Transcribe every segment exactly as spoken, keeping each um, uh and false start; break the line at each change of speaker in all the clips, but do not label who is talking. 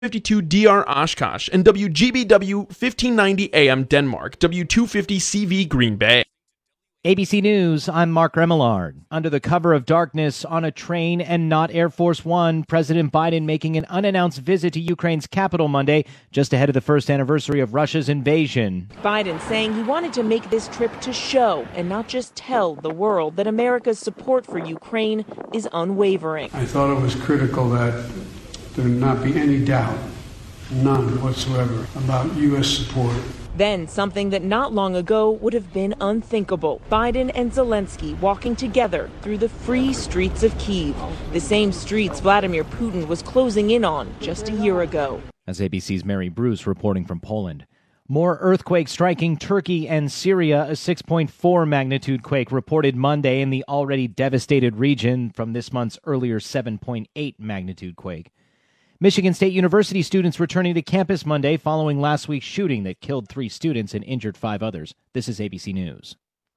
fifty-two D R Oshkosh, and W G B W fifteen ninety A M Denmark, W two fifty C V Green Bay.
A B C News, I'm Mark Remillard. Under the cover of darkness on a train and not Air Force One, President Biden making an unannounced visit to Ukraine's capital Monday, just ahead of the first anniversary of Russia's invasion.
Biden saying he wanted to make this trip to show and not just tell the world that America's support for Ukraine is unwavering.
I thought it was critical that there not be any doubt, none whatsoever, about U S support.
Then something that not long ago would have been unthinkable. Biden and Zelensky walking together through the free streets of Kyiv, the same streets Vladimir Putin was closing in on just a year ago.
That's A B C's Mary Bruce reporting from Poland. More earthquakes striking Turkey and Syria. A six point four magnitude quake reported Monday in the already devastated region from this month's earlier seven point eight magnitude quake. Michigan State University students returning to campus Monday following last week's shooting that killed three students and injured five others. This is A B C News.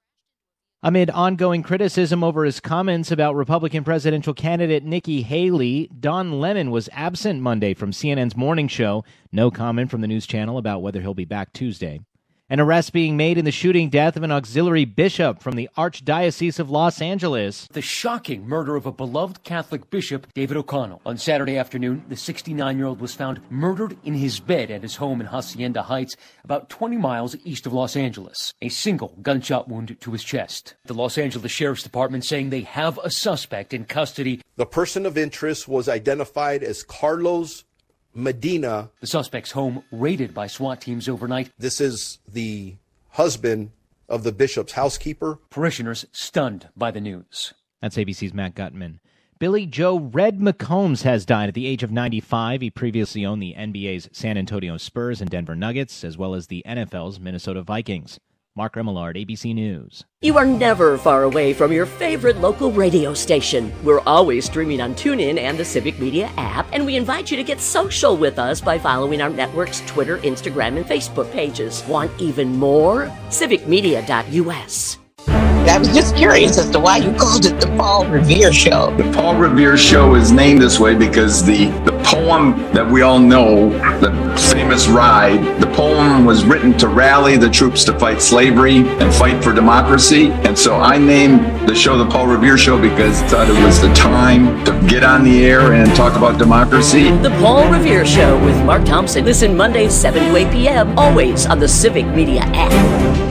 Amid ongoing criticism over his comments about Republican presidential candidate Nikki Haley, Don Lemon was absent Monday from C N N's morning show. No comment from the news channel about whether he'll be back Tuesday. An arrest being made in the shooting death of an auxiliary bishop from the Archdiocese of Los Angeles.
The shocking murder of a beloved Catholic bishop, David O'Connell. On Saturday afternoon, the sixty-nine-year-old was found murdered in his bed at his home in Hacienda Heights, about twenty miles east of Los Angeles. A single gunshot wound to his chest. The Los Angeles Sheriff's Department saying they have a suspect in custody.
The person of interest was identified as Carlos Medina.
The suspect's home raided by SWAT teams overnight.
This is the husband of the bishop's housekeeper.
Parishioners stunned by the news.
That's A B C's Matt Gutman. Billy Joe Red McCombs has died at the age of ninety-five. He previously owned the N B A's San Antonio Spurs and Denver Nuggets, as well as the N F L's Minnesota Vikings. Mark Remillard, A B C News.
You are never far away from your favorite local radio station. We're always streaming on TuneIn and the Civic Media app, and we invite you to get social with us by following our network's Twitter, Instagram, and Facebook pages. Want even more? civic media dot U S.
I was just curious as to why you called it the Paul Revere Show.
The Paul Revere Show is named this way because the, the poem that we all know, the famous Ride, the poem was written to rally the troops to fight slavery and fight for democracy. And so I named the show the Paul Revere Show because I thought it was the time to get on the air and talk about democracy.
The Paul Revere Show with Mark Thompson. Listen Mondays, seven to eight p.m., always on the Civic Media app.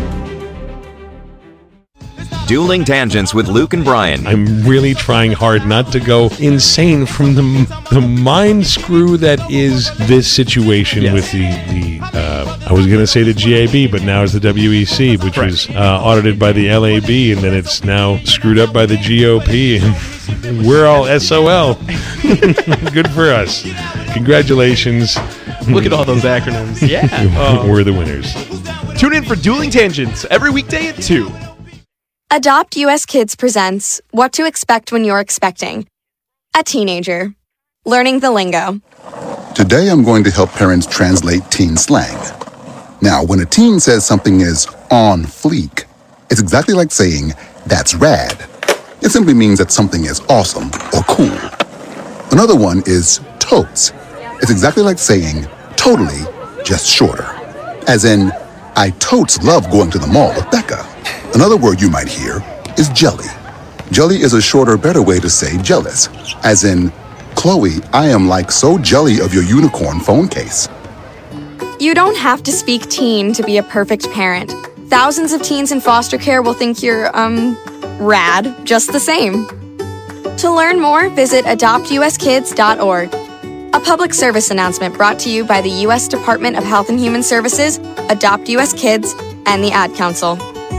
Dueling Tangents with Luke and Brian.
I'm really trying hard not to go insane from the the mind screw that is this situation yes. with the, the uh, I was going to say the G A B, but now it's the W E C, which right. was uh, audited by the L A B, and then it's now screwed up by the G O P, and we're all S O L. Good for us. Congratulations.
Look at all those acronyms. Yeah.
Oh. We're the winners.
Tune in for Dueling Tangents every weekday at two.
Adopt U S Kids presents What to Expect When You're Expecting. A teenager. Learning the lingo.
Today I'm going to help parents translate teen slang. Now, when a teen says something is on fleek, it's exactly like saying, that's rad. It simply means that something is awesome or cool. Another one is totes. It's exactly like saying, totally, just shorter. As in, I totes love going to the mall with Becca. Another word you might hear is jelly. Jelly is a shorter, better way to say jealous. As in, Chloe, I am like so jelly of your unicorn phone case.
You don't have to speak teen to be a perfect parent. Thousands of teens in foster care will think you're, um, rad, just the same. To learn more, visit adopt u s kids dot org. A public service announcement brought to you by the U S Department of Health and Human Services, Adopt U S Kids, and the Ad Council.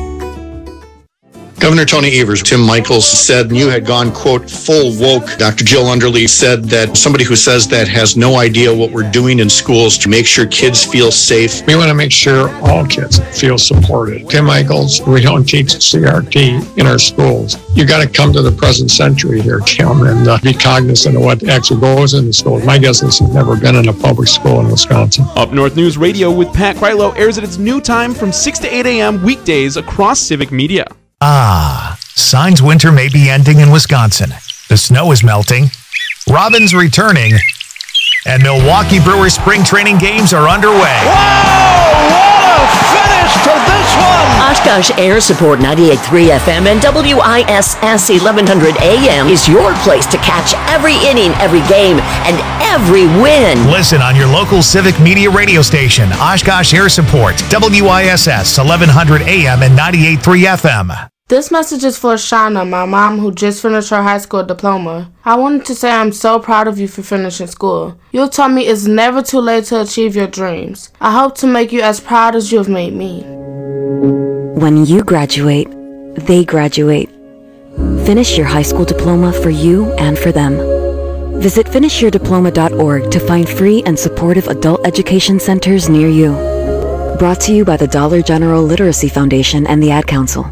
Governor Tony Evers, Tim Michaels said you had gone, quote, full woke. Doctor Jill Underly said that somebody who says that has no idea what we're doing in schools to make sure kids feel safe.
We want to make sure all kids feel supported. Tim Michaels, we don't teach C R T in our schools. You got to come to the present century here, Tim, and uh, be cognizant of what actually goes in the schools. My guess is you've never been in a public school in Wisconsin.
Up North News Radio with Pat Krylo airs at its new time from six to eight a.m. weekdays across Civic Media.
Ah, signs winter may be ending in Wisconsin. The snow is melting, robins returning, And Milwaukee Brewers spring training games are underway.
Whoa! What a finish to this one!
Oshkosh Air Support ninety-eight point three F M and W I S S eleven hundred A M is your place to catch every inning, every game, and every win.
Listen on your local Civic Media radio station, Oshkosh Air Support, W I S S eleven hundred A M and ninety-eight point three F M.
This message is for Shauna, my mom, who just finished her high school diploma. I wanted to say I'm so proud of you for finishing school. You told me it's never too late to achieve your dreams. I hope to make you as proud as you have made me.
When you graduate, they graduate. Finish your high school diploma for you and for them. Visit finish your diploma dot org to find free and supportive adult education centers near you. Brought to you by the Dollar General Literacy Foundation and the Ad Council.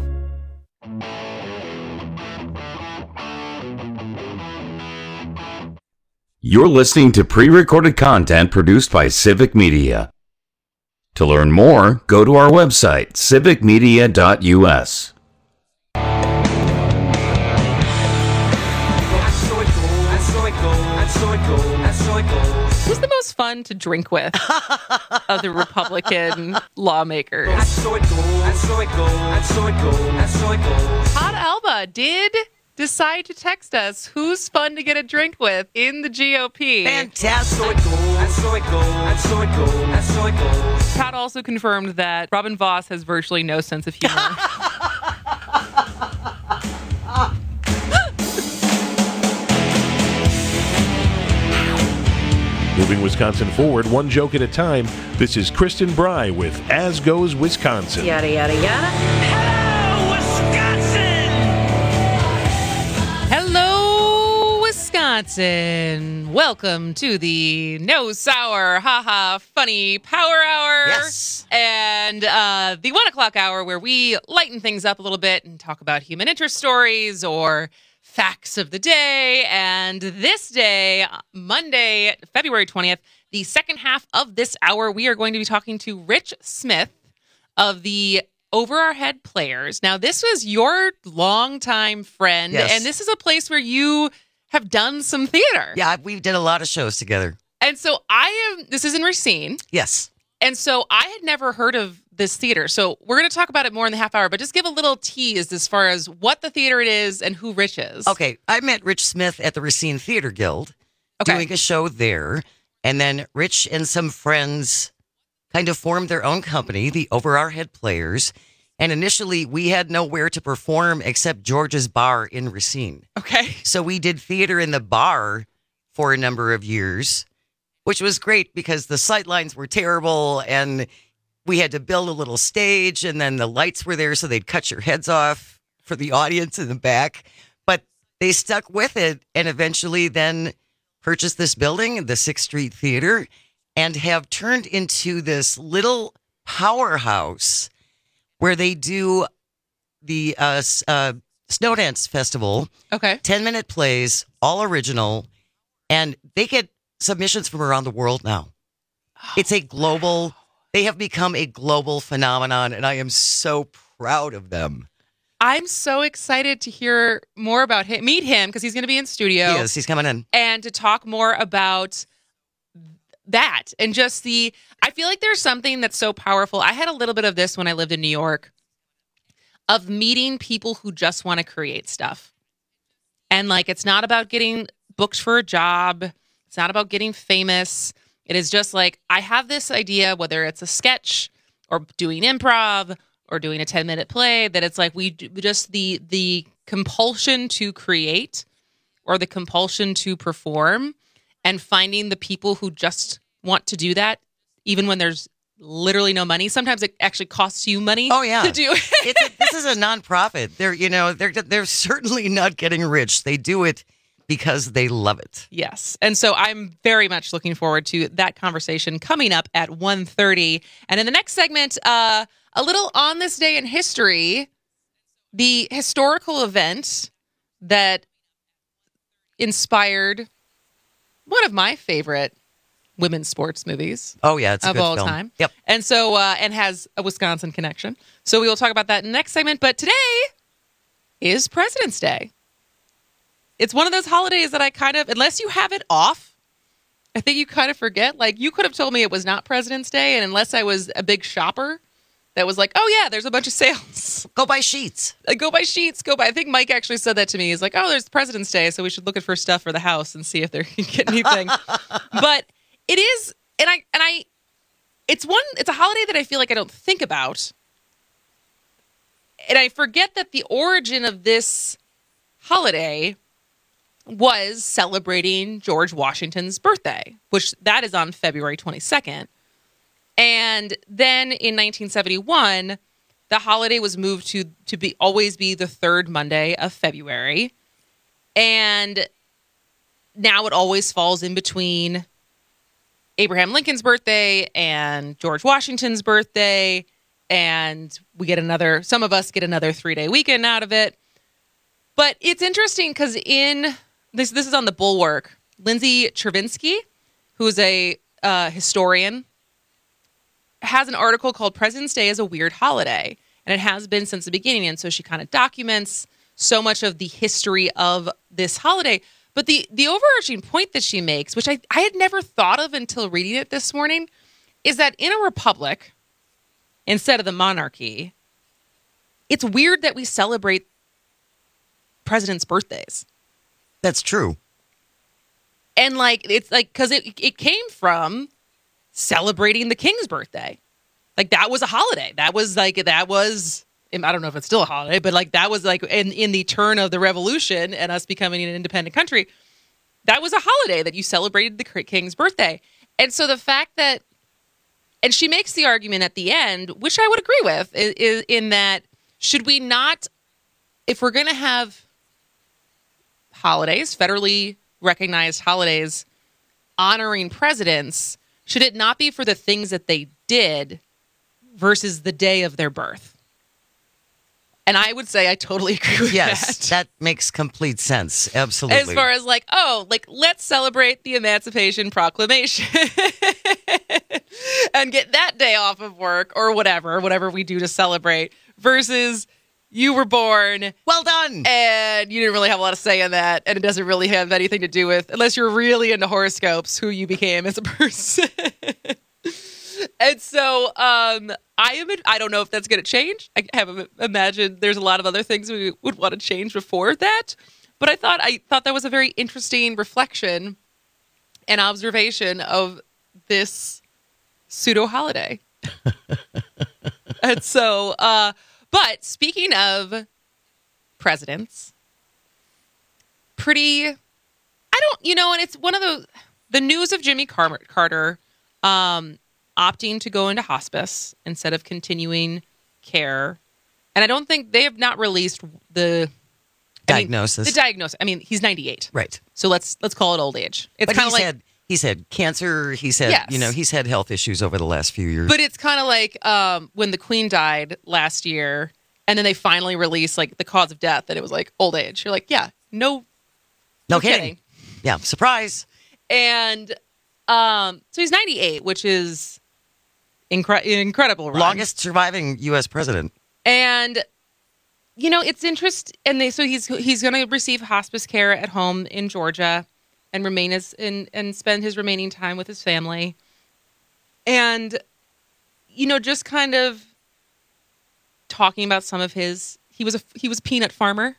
You're listening to pre-recorded content produced by Civic Media. To learn more, go to our website, civic media dot U S.
Who's the most fun to drink with of the Republican lawmakers? Todd Alba did decide to text us who's fun to get a drink with in the G O P.
Fantastic.
Todd also confirmed that Robin Voss has virtually no sense of humor.
Moving Wisconsin forward, one joke at a time. This is Kristen Bry with As Goes Wisconsin.
Yada, yada, yada. Hello, Wisconsin! Hello, Wisconsin. Welcome to the No Sour, haha, funny power hour.
Yes.
And uh, the one o'clock hour where we lighten things up a little bit and talk about human interest stories or facts of the day. And this day, Monday, February twentieth, the second half of this hour, we are going to be talking to Rich Smith of the Over Our Head Players. Now, this was your longtime friend,
Yes.
and this is a place where you have done some theater.
Yeah, we did a lot of shows together.
And so I am, this is in Racine.
Yes.
And so I had never heard of this theater. So we're going to talk about it more in the half hour, but just give a little tease as far as what the theater it is and who Rich is.
Okay, I met Rich Smith at the Racine Theater Guild
Okay.
doing a show there. And then Rich and some friends kind of formed their own company, the Over Our Head Players. And initially, we had nowhere to perform except George's Bar in Racine.
Okay.
So we did theater in the bar for a number of years, which was great because the sight lines were terrible and we had to build a little stage and then the lights were there so they'd cut your heads off for the audience in the back. But they stuck with it and eventually then purchased this building, the Sixth Street Theater, and have turned into this little powerhouse where they do the uh, uh, Snow Dance Festival.
Okay.
ten-minute plays, all original, and they get submissions from around the world now. It's a global, they have become a global phenomenon, and I am so proud of them.
I'm so excited to hear more about him, meet him, because he's going to be in studio.
He is, he's coming in.
And to talk more about that and just the, I feel like there's something that's so powerful. I had a little bit of this when I lived in New York, of meeting people who just want to create stuff. And like, it's not about getting booked for a job. It's not about getting famous. It is just like, I have this idea, whether it's a sketch or doing improv or doing a ten-minute play, that it's like we do, just the the compulsion to create or the compulsion to perform and finding the people who just want to do that, even when there's literally no money. Sometimes it actually costs you money
oh, yeah.
to do it.
it's a, this is a nonprofit. They're, you know, they're they're certainly not getting rich. They do it because they love it.
Yes. And so I'm very much looking forward to that conversation coming up at one thirty. And in the next segment, uh, a little on this day in history, the historical event that inspired one of my favorite women's sports movies.
Oh, yeah. It's a
of
good
all
film.
time.
Yep.
And so, uh, and has a Wisconsin connection. So we will talk about that in the next segment. But today is President's Day. It's one of those holidays that I kind of, unless you have it off, I think you kind of forget. Like, you could have told me it was not President's Day, and unless I was a big shopper that was like, oh, yeah, there's a bunch of sales.
Go buy sheets.
Like, go buy sheets. Go buy. I think Mike actually said that to me. He's like, oh, there's President's Day, so we should look at for stuff for the house and see if they can get anything. But it is, and I, and I, it's one, it's a holiday that I feel like I don't think about. And I forget that the origin of this holiday was celebrating George Washington's birthday, which that is on February twenty-second. And then in nineteen seventy-one, the holiday was moved to to be always be the third Monday of February. And now it always falls in between Abraham Lincoln's birthday and George Washington's birthday. And we get another, some of us get another three-day weekend out of it. But it's interesting because in This this is on the Bulwark. Lindsay Chervinsky, who's a uh, historian, has an article called President's Day is a Weird Holiday. And it has been since the beginning. And so she kind of documents so much of the history of this holiday. But the, the overarching point that she makes, which I, I had never thought of until reading it this morning, is that in a republic, instead of the monarchy, it's weird that we celebrate presidents' birthdays.
That's true.
And like, it's like, because it, it came from celebrating the king's birthday. Like, that was a holiday. That was like, that was, I don't know if it's still a holiday, but like, that was like in, in the turn of the revolution and us becoming an independent country, that was a holiday that you celebrated the king's birthday. And so the fact that, and she makes the argument at the end, which I would agree with, is, is in that should we not, if we're going to have holidays, federally recognized holidays, honoring presidents, should it not be for the things that they did versus the day of their birth? And I would say I totally agree with
yes,
that.
that makes complete sense. Absolutely.
As far as like, oh, like, let's celebrate the Emancipation Proclamation and get that day off of work or whatever, whatever we do to celebrate, versus you were born.
Well done.
And you didn't really have a lot of say in that. And it doesn't really have anything to do with, unless you're really into horoscopes, who you became as a person. And so um, I am. I don't know if that's going to change. I have imagined there's a lot of other things we would want to change before that. But I thought I thought that was a very interesting reflection and observation of this pseudo holiday. And so, uh, but speaking of presidents, pretty. I don't, you know, and it's one of the the news of Jimmy Car- Carter. Um, opting to go into hospice instead of continuing care. And I don't think they have not released the
diagnosis.
I mean, the diagnosis. I mean, he's ninety-eight.
Right.
So let's let's call it old age. It's
but
kind of
he's
like
had, he's had cancer. He's had,
yes.
you know, he's had health issues over the last few years.
But it's kind of like um, when the Queen died last year and then they finally released like the cause of death and it was like old age. You're like, yeah, no,
no,
no
kidding.
kidding.
Yeah. Surprise.
And um, so he's ninety-eight, which is Incre- incredible run.
Longest surviving U S president.
And, you know, it's interest, and they so he's he's going to receive hospice care at home in Georgia and remain as and, and spend his remaining time with his family. And, you know, just kind of talking about some of his, he was a he was a peanut farmer.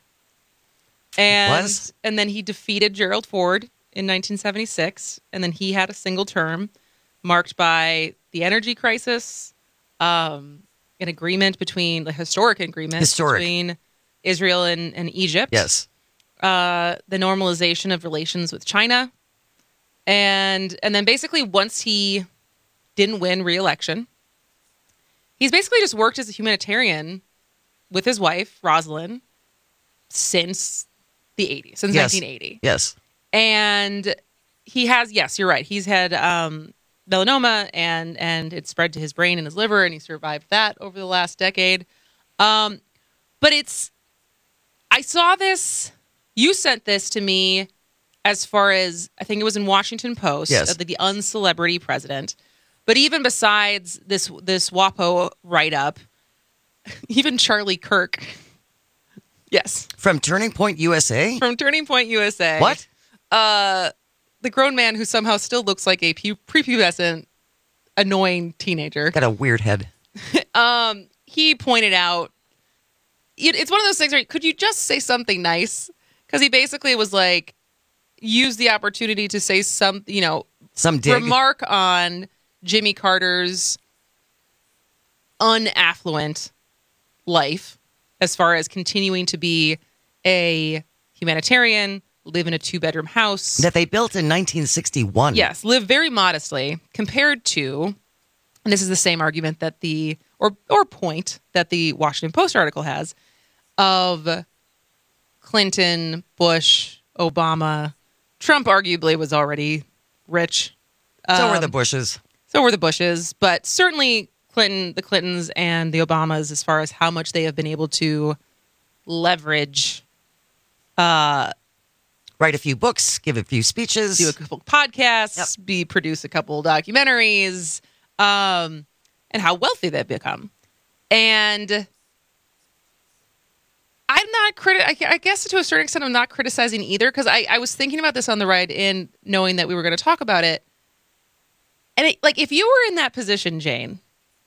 And
was?
and then he defeated Gerald Ford in nineteen seventy-six, and then he had a single term marked by the energy crisis, um, an agreement between the historic agreement
historic.
between Israel and, and Egypt.
Yes.
Uh, the normalization of relations with China. And and then basically once he didn't win re-election, he's basically just worked as a humanitarian with his wife, Rosalind, since the eighties, since
yes.
nineteen eighty.
Yes.
And he has, yes, you're right. He's had um, melanoma and and it spread to his brain and his liver, and he survived that over the last decade. Um, but it's, I saw this, you sent this to me as far as, I think it was in Washington Post,
yes.
of the, the uncelebrity president. But even besides this, this WAPO write-up, even Charlie Kirk, yes.
From Turning Point U S A?
From Turning Point U S A.
What?
Uh, the grown man who somehow still looks like a pu- prepubescent, annoying teenager.
Got a weird head.
um, he pointed out, it, it's one of those things where could you just say something nice? Because he basically was like, use the opportunity to say some, you know,
some dig.
remark on Jimmy Carter's unaffluent life as far as continuing to be a humanitarian, live in a two-bedroom house.
That they built in nineteen sixty-one.
Yes, live very modestly compared to, and this is the same argument that the, or or point that the Washington Post article has, of Clinton, Bush, Obama. Trump arguably was already rich.
So were
Um,
the Bushes.
So were the Bushes, but certainly Clinton, the Clintons and the Obamas, as far as how much they have been able to leverage, uh,
write a few books, give a few speeches,
do a couple podcasts, yep. be produce a couple documentaries, um, and how wealthy they've become. And I'm not criti- I, I guess to a certain extent, I'm not criticizing either, because I, I was thinking about this on the ride in, knowing that we were going to talk about it. And it, like, if you were in that position, Jane,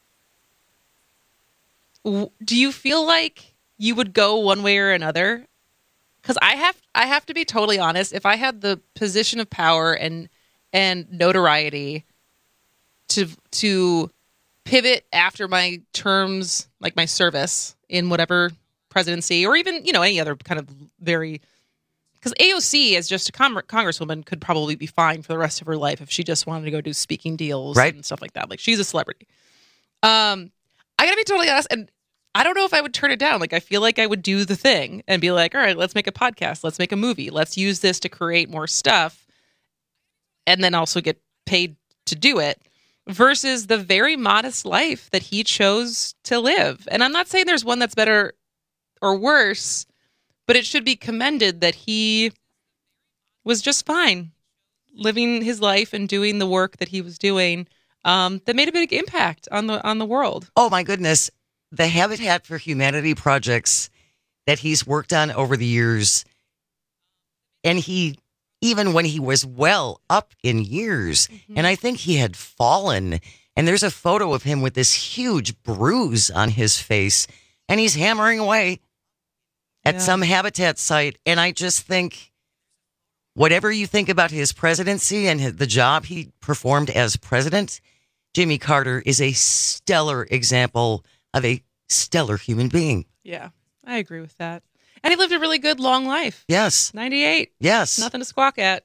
w- do you feel like you would go one way or another? Because I have, I have to be totally honest. If I had the position of power and and notoriety to to pivot after my terms, like my service in whatever presidency, or even, you know, any other kind of very, because A O C as just a con- congresswoman could probably be fine for the rest of her life if she just wanted to go do speaking deals
right.
and stuff like that. Like, she's a celebrity. Um, I gotta be totally honest, and I don't know if I would turn it down. Like, I feel like I would do the thing and be like, all right, let's make a podcast. Let's make a movie. Let's use this to create more stuff and then also get paid to do it, versus the very modest life that he chose to live. And I'm not saying there's one that's better or worse, but it should be commended that he was just fine living his life and doing the work that he was doing, um, that made a big impact on the on the world.
Oh, my goodness. The Habitat for Humanity projects that he's worked on over the years, and he, even when he was well up in years, mm-hmm. and I think he had fallen, and there's a photo of him with this huge bruise on his face, and he's hammering away at yeah. some Habitat site. And I just think, whatever you think about his presidency and the job he performed as president, Jimmy Carter is a stellar example of a stellar human being.
Yeah, I agree with that. And he lived a really good long life.
Yes.
ninety-eight.
Yes.
Nothing to squawk at.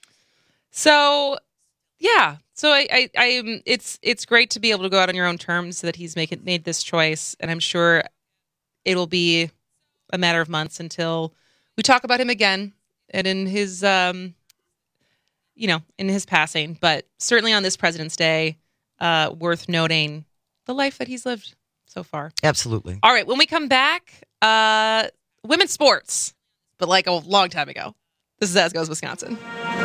So, yeah. So I, I, I, it's, it's great to be able to go out on your own terms, that he's making made this choice, and I'm sure it'll be a matter of months until we talk about him again, and in his, um, you know, in his passing. But certainly on this President's Day, uh, worth noting the life that he's lived so far.
Absolutely.
All right. When we come back, uh, women's sports, but like a long time ago. This is As Goes Wisconsin.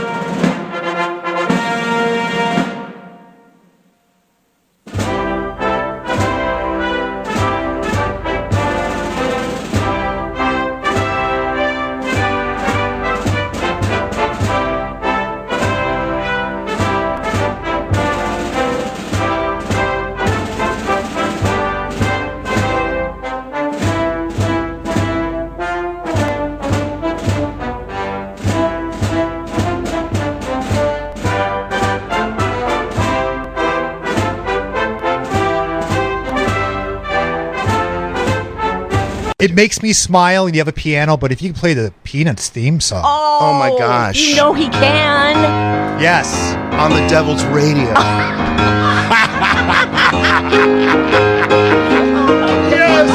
It makes me smile, and you have a piano, but if you can play the Peanuts theme song.
Oh, oh my gosh.
You know he can.
Yes.
On the Devil's Radio.
Yes.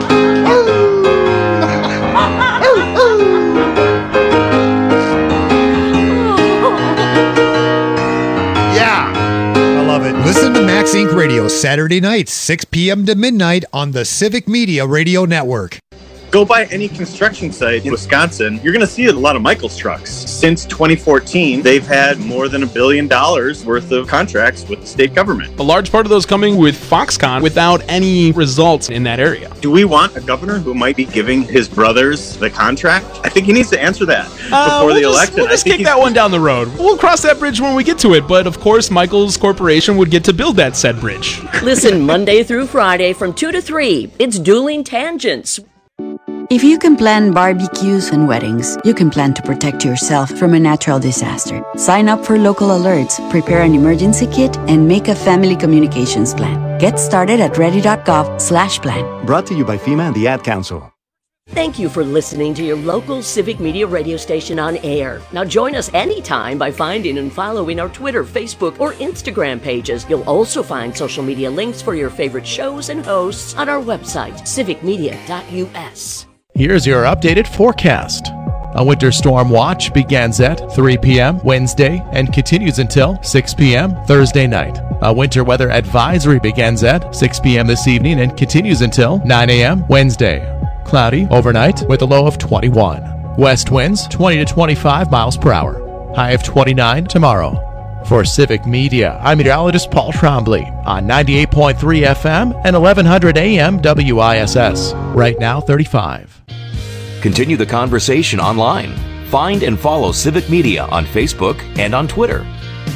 Yeah. I love it. Listen to Max Incorporated Radio Saturday nights, six p.m. to midnight on the Civic Media Radio Network.
Go by any construction site in Wisconsin, you're going to see a lot of Michaels trucks. Since twenty fourteen, they've had more than a billion dollars worth of contracts with the state government.
A large part of those coming with Foxconn without any results in that area.
Do we want a governor who might be giving his brothers the contract? I think he needs to answer that
Uh,
before
we'll
the
just,
election.
We'll just
I think
kick
he's-
that one down the road. We'll cross that bridge when we get to it, but of course, Michaels Corporation would get to build that said bridge.
Listen Monday through Friday from two to three. It's Dueling Tangents.
If you can plan barbecues and weddings, you can plan to protect yourself from a natural disaster. Sign up for local alerts, prepare an emergency kit, and make a family communications plan. Get started at ready.gov slash plan.
Brought to you by FEMA and the Ad Council.
Thank you for listening to your local Civic Media radio station on air. Now join us anytime by finding and following our Twitter, Facebook, or Instagram pages. You'll also find social media links for your favorite shows and hosts on our website, civic media dot u s.
Here's your updated forecast. A winter storm watch begins at three p.m. Wednesday and continues until six p.m. Thursday night. A winter weather advisory begins at six p.m. this evening and continues until nine a.m. Wednesday. Cloudy overnight with a low of twenty-one. West winds twenty to twenty-five miles per hour. High of twenty-nine tomorrow. For Civic Media, I'm meteorologist Paul Trombley on ninety-eight point three F M and eleven hundred A M W I S S. Right now, thirty-five.
Continue the conversation online. Find and follow Civic Media on Facebook and on Twitter.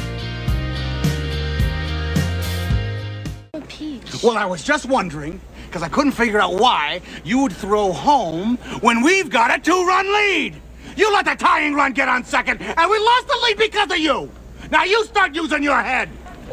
Well, I was just wondering, because I couldn't figure out why you would throw home when we've got a two-run lead. You let the tying run get on second, and we lost the lead because of you. Now you start using your head.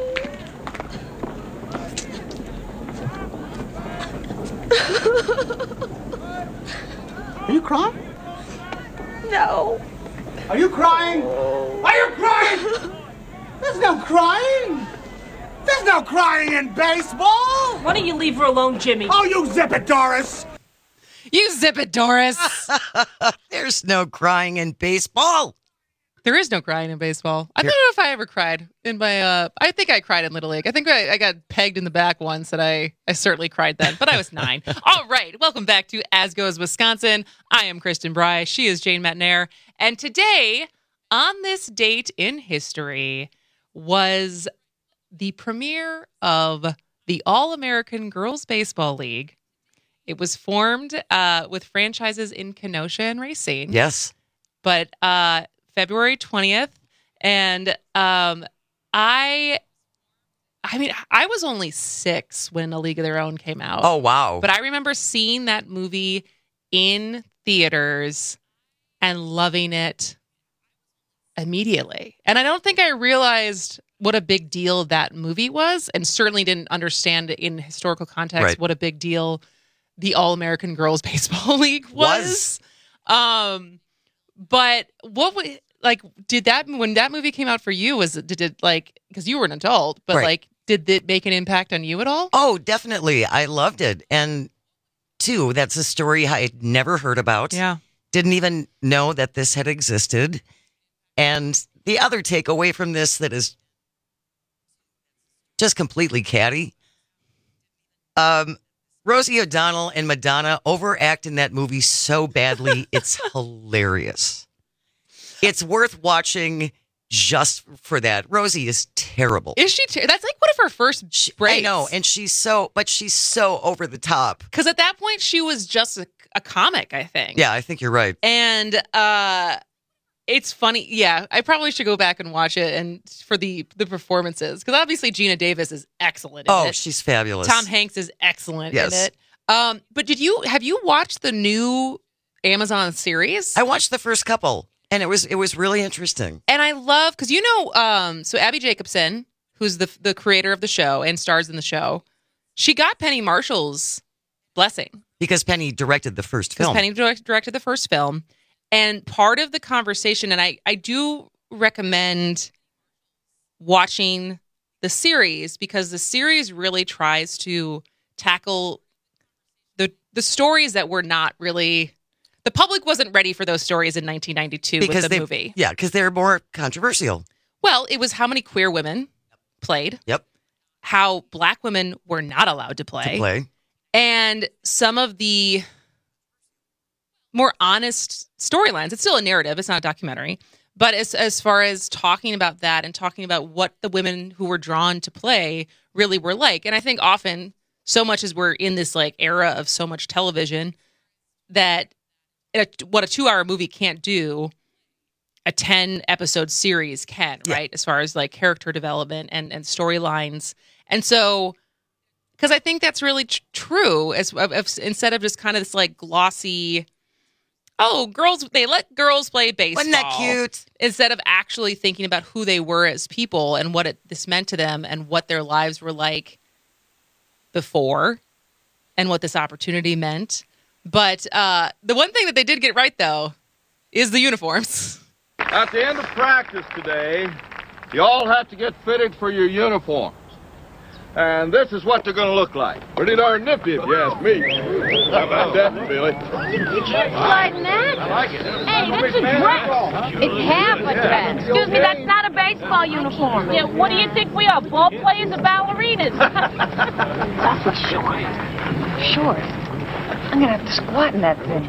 Are you crying?
No.
Are you crying? Are you crying? There's no crying. There's no crying in baseball.
Why don't you leave her alone, Jimmy?
Oh, you zip it, Doris.
You zip it, Doris.
There's no crying in baseball.
There is no crying in baseball. I don't know if I ever cried in my, uh, I think I cried in Little League. I think I, I got pegged in the back once and I, I certainly cried then, but I was nine. All right. Welcome back to As Goes Wisconsin. I am Kristen Bry. She is Jane Metnair. And today, on this date in history, was the premiere of the All-American Girls Baseball League. It was formed uh, with franchises in Kenosha and Racine.
Yes.
But uh, February twentieth. And um, I, I mean, I was only six when A League of Their Own came out.
Oh, wow.
But I remember seeing that movie in theaters and loving it immediately. And I don't think I realized what a big deal that movie was, and certainly didn't understand in historical context
Right.
what a big deal the All-American Girls Baseball League was. was. Um, but what was, like, did that, when that movie came out for you, was it, did it, like, because you were an adult, but
Right.
like, did it make an impact on you at all?
Oh, definitely. I loved it. And two, that's a story I had never heard about.
Yeah.
Didn't even know that this had existed. And the other takeaway from this that is just completely catty. Um, Rosie O'Donnell and Madonna overact in that movie so badly, it's hilarious. It's worth watching just for that. Rosie is terrible.
Is she? Ter- that's like one of her first breaks.
I know, and she's so, but she's so over the top.
Because at that point, she was just a, a comic, I think.
Yeah, I think you're right.
And uh, it's funny. Yeah, I probably should go back and watch it and for the the performances, because obviously Gina Davis is excellent in
Oh,
it.
she's fabulous.
Tom Hanks is excellent
Yes.
in it. Um, but did you have you watched the new Amazon series?
I watched the first couple, and it was it was really interesting.
And I love, because you know, um, so Abby Jacobson, who's the the creator of the show and stars in the show, she got Penny Marshall's blessing.
Because Penny directed the first
Because
film.
Penny direct, directed the first film. And part of the conversation, and I, I do recommend watching the series, because the series really tries to tackle the the stories that were not really, the public wasn't ready for those stories in nineteen ninety-two
because
with the
they,
movie.
Yeah, because they're more controversial.
Well, it was how many queer women played.
Yep.
How black women were not allowed to play.
To play.
And some of the more honest storylines. It's still a narrative. It's not a documentary. But as as far as talking about that and talking about what the women who were drawn to play really were like. And I think often, so much as we're in this like era of so much television, that a, what a two-hour movie can't do, a ten-episode series can, yeah. right? As far as like character development and, and storylines. And so, because I think that's really tr- true, as of, of, instead of just kind of this like glossy... Oh, girls, they let girls play baseball.
Wasn't that cute?
Instead of actually thinking about who they were as people and what it, this meant to them and what their lives were like before and what this opportunity meant. But uh, the one thing that they did get right, though, is the uniforms.
At the end of practice today, you all have to get fitted for your uniforms. And this is what they're going to look like. Pretty darn nifty, if you ask me. How about that, Billy?
You can't slide in that.
I like it.
Hey, that's a dress. It's half a dress. Excuse me, that's not a baseball uniform. Yeah, what do you think we are, ball players or ballerinas? That's short. Short. I'm going to have to squat in that thing.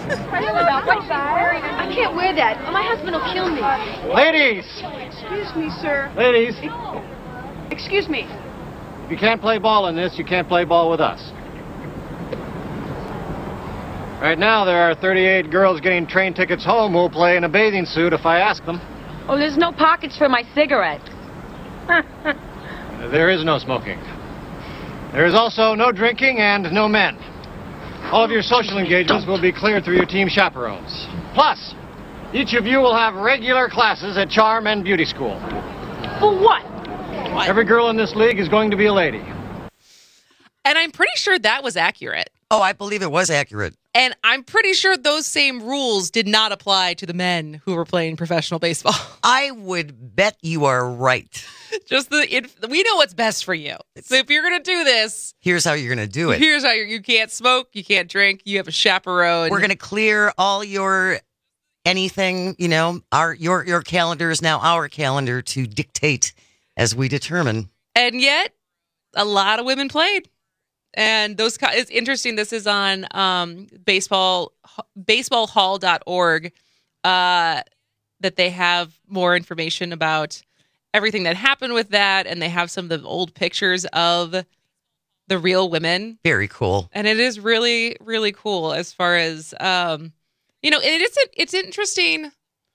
I can't wear that. My husband will kill me.
Ladies!
Excuse me, sir.
Ladies!
Excuse me.
If you can't play ball in this, you can't play ball with us. Right now, there are thirty-eight girls getting train tickets home who'll play in a bathing suit if I ask them.
Oh, there's no pockets for my cigarette.
There is no smoking. There is also no drinking and no men. All of your social engagements will be cleared through your team chaperones. Plus, each of you will have regular classes at Charm and Beauty School.
For what?
What? Every girl in this league is going to be a lady.
And I'm pretty sure that was accurate.
Oh, I believe it was accurate.
And I'm pretty sure those same rules did not apply to the men who were playing professional baseball.
I would bet you are right.
Just the it, we know what's best for you. So if you're going to do this,
here's how you're going to do it.
Here's how you're, you can't smoke, you can't drink, you have a chaperone.
We're going to clear all your anything, you know, our your your calendar is now our calendar to dictate as we determine.
And yet, a lot of women played. And those it's interesting. This is on um, baseball baseball hall dot org uh, that they have more information about everything that happened with that. And they have some of the old pictures of the real women.
Very cool.
And it is really, really cool as far as, um, you know, it is, it's interesting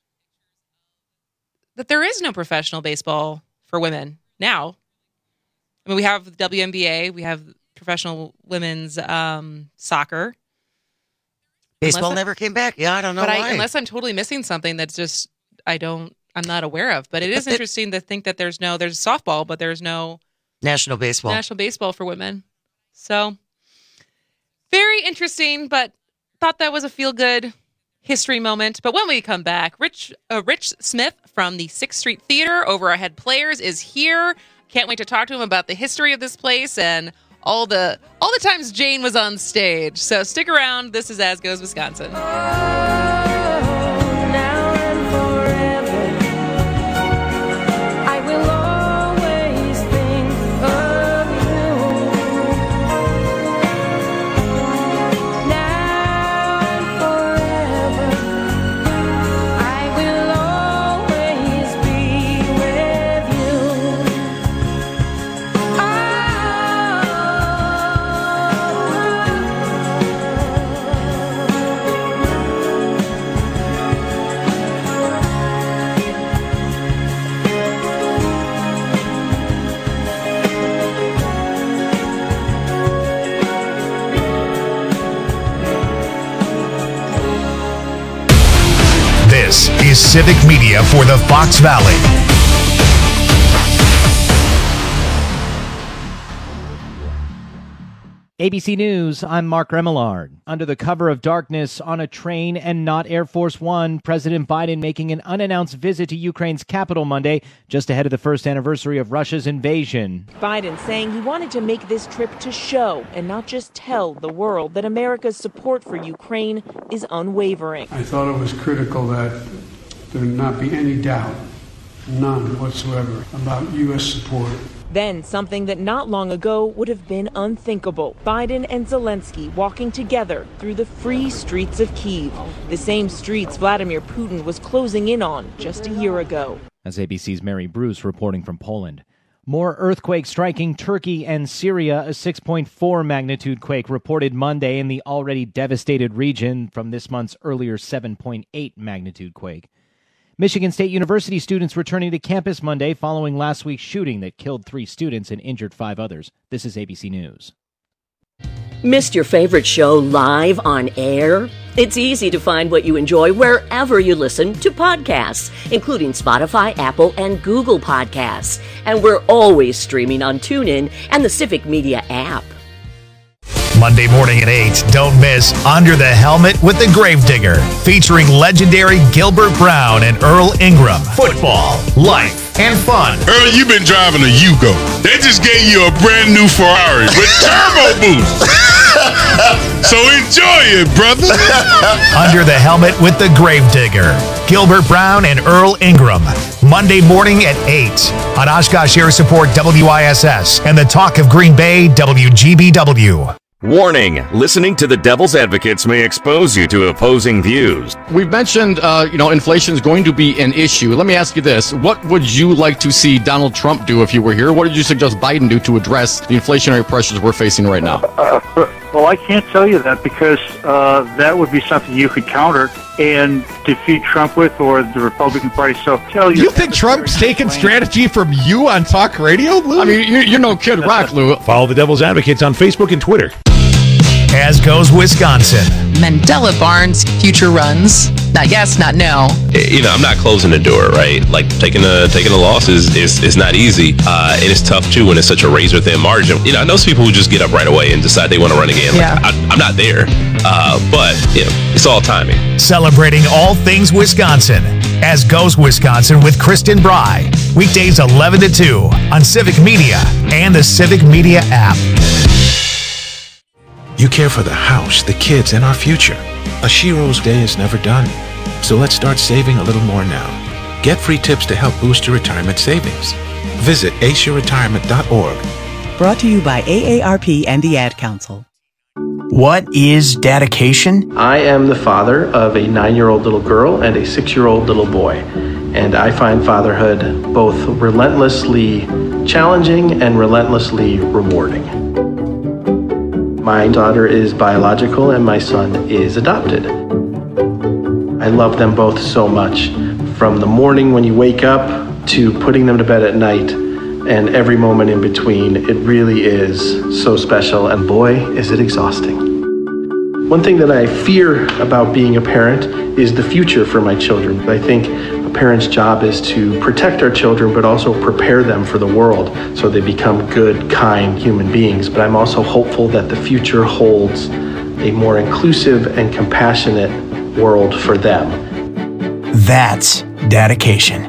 that there is no professional baseball for women now. I mean, we have the W N B A, we have professional women's um, soccer.
Baseball
unless
never I, came back. Yeah, I don't know
but
why.
I, unless I'm totally missing something that's just I don't I'm not aware of. But it is interesting to think that there's no there's softball, but there's no
national baseball.
National baseball for women. So very interesting, but thought that was a feel good history moment. But when we come back, Rich uh, Rich Smith from the Sixth Street Theater, Over Our Head Players, is here. Can't wait to talk to him about the history of this place and all the all the times Jane was on stage. So stick around. This is As Goes Wisconsin.
This is Civic Media for the Fox Valley.
A B C News, I'm Mark Remillard. Under the cover of darkness on a train and not Air Force One, President Biden making an unannounced visit to Ukraine's capital Monday, just ahead of the first anniversary of Russia's invasion.
Biden saying he wanted to make this trip to show and not just tell the world that America's support for Ukraine is unwavering.
I thought it was critical that there not be any doubt, none whatsoever, about U S support
Then something that not long ago would have been unthinkable. Biden and Zelensky walking together through the free streets of Kyiv, the same streets Vladimir Putin was closing in on just a year ago.
As A B C's Mary Bruce reporting from Poland. More earthquakes striking Turkey and Syria. A six point four magnitude quake reported Monday in the already devastated region from this month's earlier seven point eight magnitude quake. Michigan State University students returning to campus Monday following last week's shooting that killed three students and injured five others. This is A B C News.
Missed your favorite show live on air? It's easy to find what you enjoy wherever you listen to podcasts, including Spotify, Apple, and Google Podcasts. And we're always streaming on TuneIn and the Civic Media app.
Monday morning at eight, don't miss Under the Helmet with the Gravedigger, featuring legendary Gilbert Brown and Earl Ingram. Football, life, and fun.
Earl, you've been driving a Yugo. They just gave you a brand new Ferrari with turbo boost. So enjoy it, brother.
Under the Helmet with the Gravedigger, Gilbert Brown and Earl Ingram. Monday morning at eight on Oshkosh Air Support W I S S and the Talk of Green Bay W G B W.
Warning, listening to the Devil's Advocates may expose you to opposing views.
We've mentioned, uh, you know, inflation is going to be an issue. Let me ask you this. What would you like to see Donald Trump do if you were here? What did you suggest Biden do to address the inflationary pressures we're facing right now?
Uh, well, I can't tell you that because uh, that would be something you could counter and defeat Trump with or the Republican Party. So tell you.
You think Trump's taking strategy from you on talk radio, Lou?
I mean, you're, you're no Kid Rock, Lou.
Follow the Devil's Advocates on Facebook and Twitter.
As goes Wisconsin.
Mandela Barnes future runs. Not yes, not no.
You know, I'm not closing the door, right? Like taking a taking a loss is is, is not easy, uh, and it's tough too when it's such a razor thin margin. You know, I know some people who just get up right away and decide they want to run again. Like,
yeah.
I, I'm not there, uh, but you know, it's all timing.
Celebrating all things Wisconsin. As goes Wisconsin with Kristen Bry. Weekdays eleven to two on Civic Media and the Civic Media app.
You care for the house, the kids, and our future. A Shiro's day is never done. So let's start saving a little more now. Get free tips to help boost your retirement savings. Visit ace your retirement dot org.
Brought to you by A A R P and the Ad Council.
What is dedication?
I am the father of a nine-year-old little girl and a six-year-old little boy. And I find fatherhood both relentlessly challenging and relentlessly rewarding. My daughter is biological and my son is adopted. I love them both so much. From the morning when you wake up to putting them to bed at night and every moment in between, it really is so special, and boy, is it exhausting. One thing that I fear about being a parent is the future for my children. I think a parent's job is to protect our children, but also prepare them for the world so they become good, kind human beings. But I'm also hopeful that the future holds a more inclusive and compassionate world for them.
That's dedication.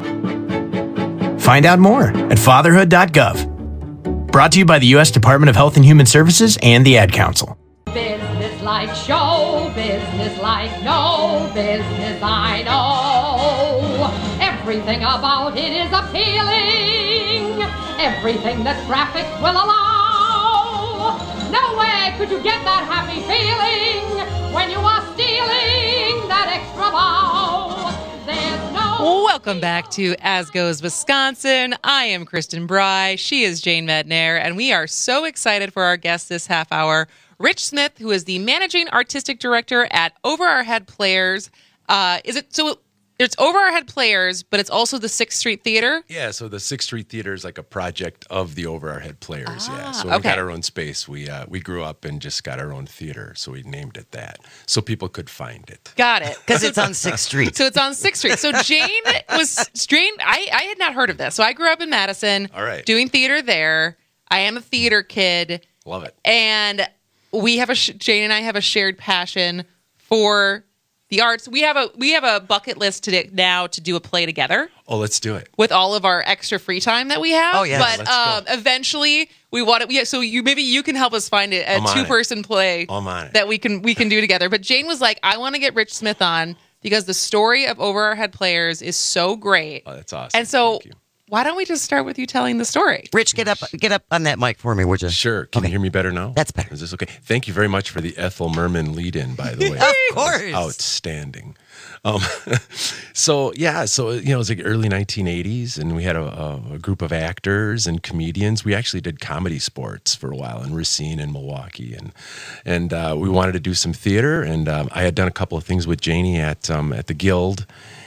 Find out more at fatherhood dot gov. Brought to you by the U S Department of Health and Human Services and the Ad Council.
Business like show, business like no business I know. Everything about it is appealing. Everything that graphics will allow. No way could you get that happy feeling when you are stealing that extra bow. There's no...
Welcome back to As Goes Wisconsin. I am Kristen Bry. She is Jane Mednair, and we are so excited for our guest this half hour, Rich Smith, who is the managing artistic director at Over Our Head Players. Uh, is it so? It's Over Our Head Players, but it's also the Sixth Street Theater.
Yeah, so the Sixth Street Theater is like a project of the Over Our Head Players.
Ah,
yeah, so
okay.
we got our own space. We uh, we grew up and just got our own theater, so we named it that, so people could find it.
Got it,
because it's on Sixth Street.
So it's on Sixth Street. So Jane was Jane. I I had not heard of this. So I grew up in Madison.
All right,
doing theater there. I am a theater kid.
Love it.
And we have a Jane and I have a shared passion for the arts. We have a we have a bucket list today now to do a play together.
Oh, let's do it
with all of our extra free time that we have.
Oh yes,
but um, eventually we want to. Yeah, so you maybe you can help us find it, a two person play
I'm on it.
that we can we can do together. But Jane was like, I want to get Rich Smith on because the story of Over Our Head Players is so great.
Oh, that's awesome.
And so why don't we just start with you telling the story?
Rich, get up, get up on that mic for me, would you?
Sure. Can
Okay.
you hear me better now?
That's better.
Is this okay? Thank you very much for the Ethel Merman lead-in, by the way.
Of course.
Outstanding. Um, so yeah, so you know, it was like early nineteen eighties, and we had a, a, a group of actors and comedians. We actually did comedy sports for a while in Racine and Milwaukee, and and uh, we wanted to do some theater. And um, I had done a couple of things with Janie at um, at the Guild.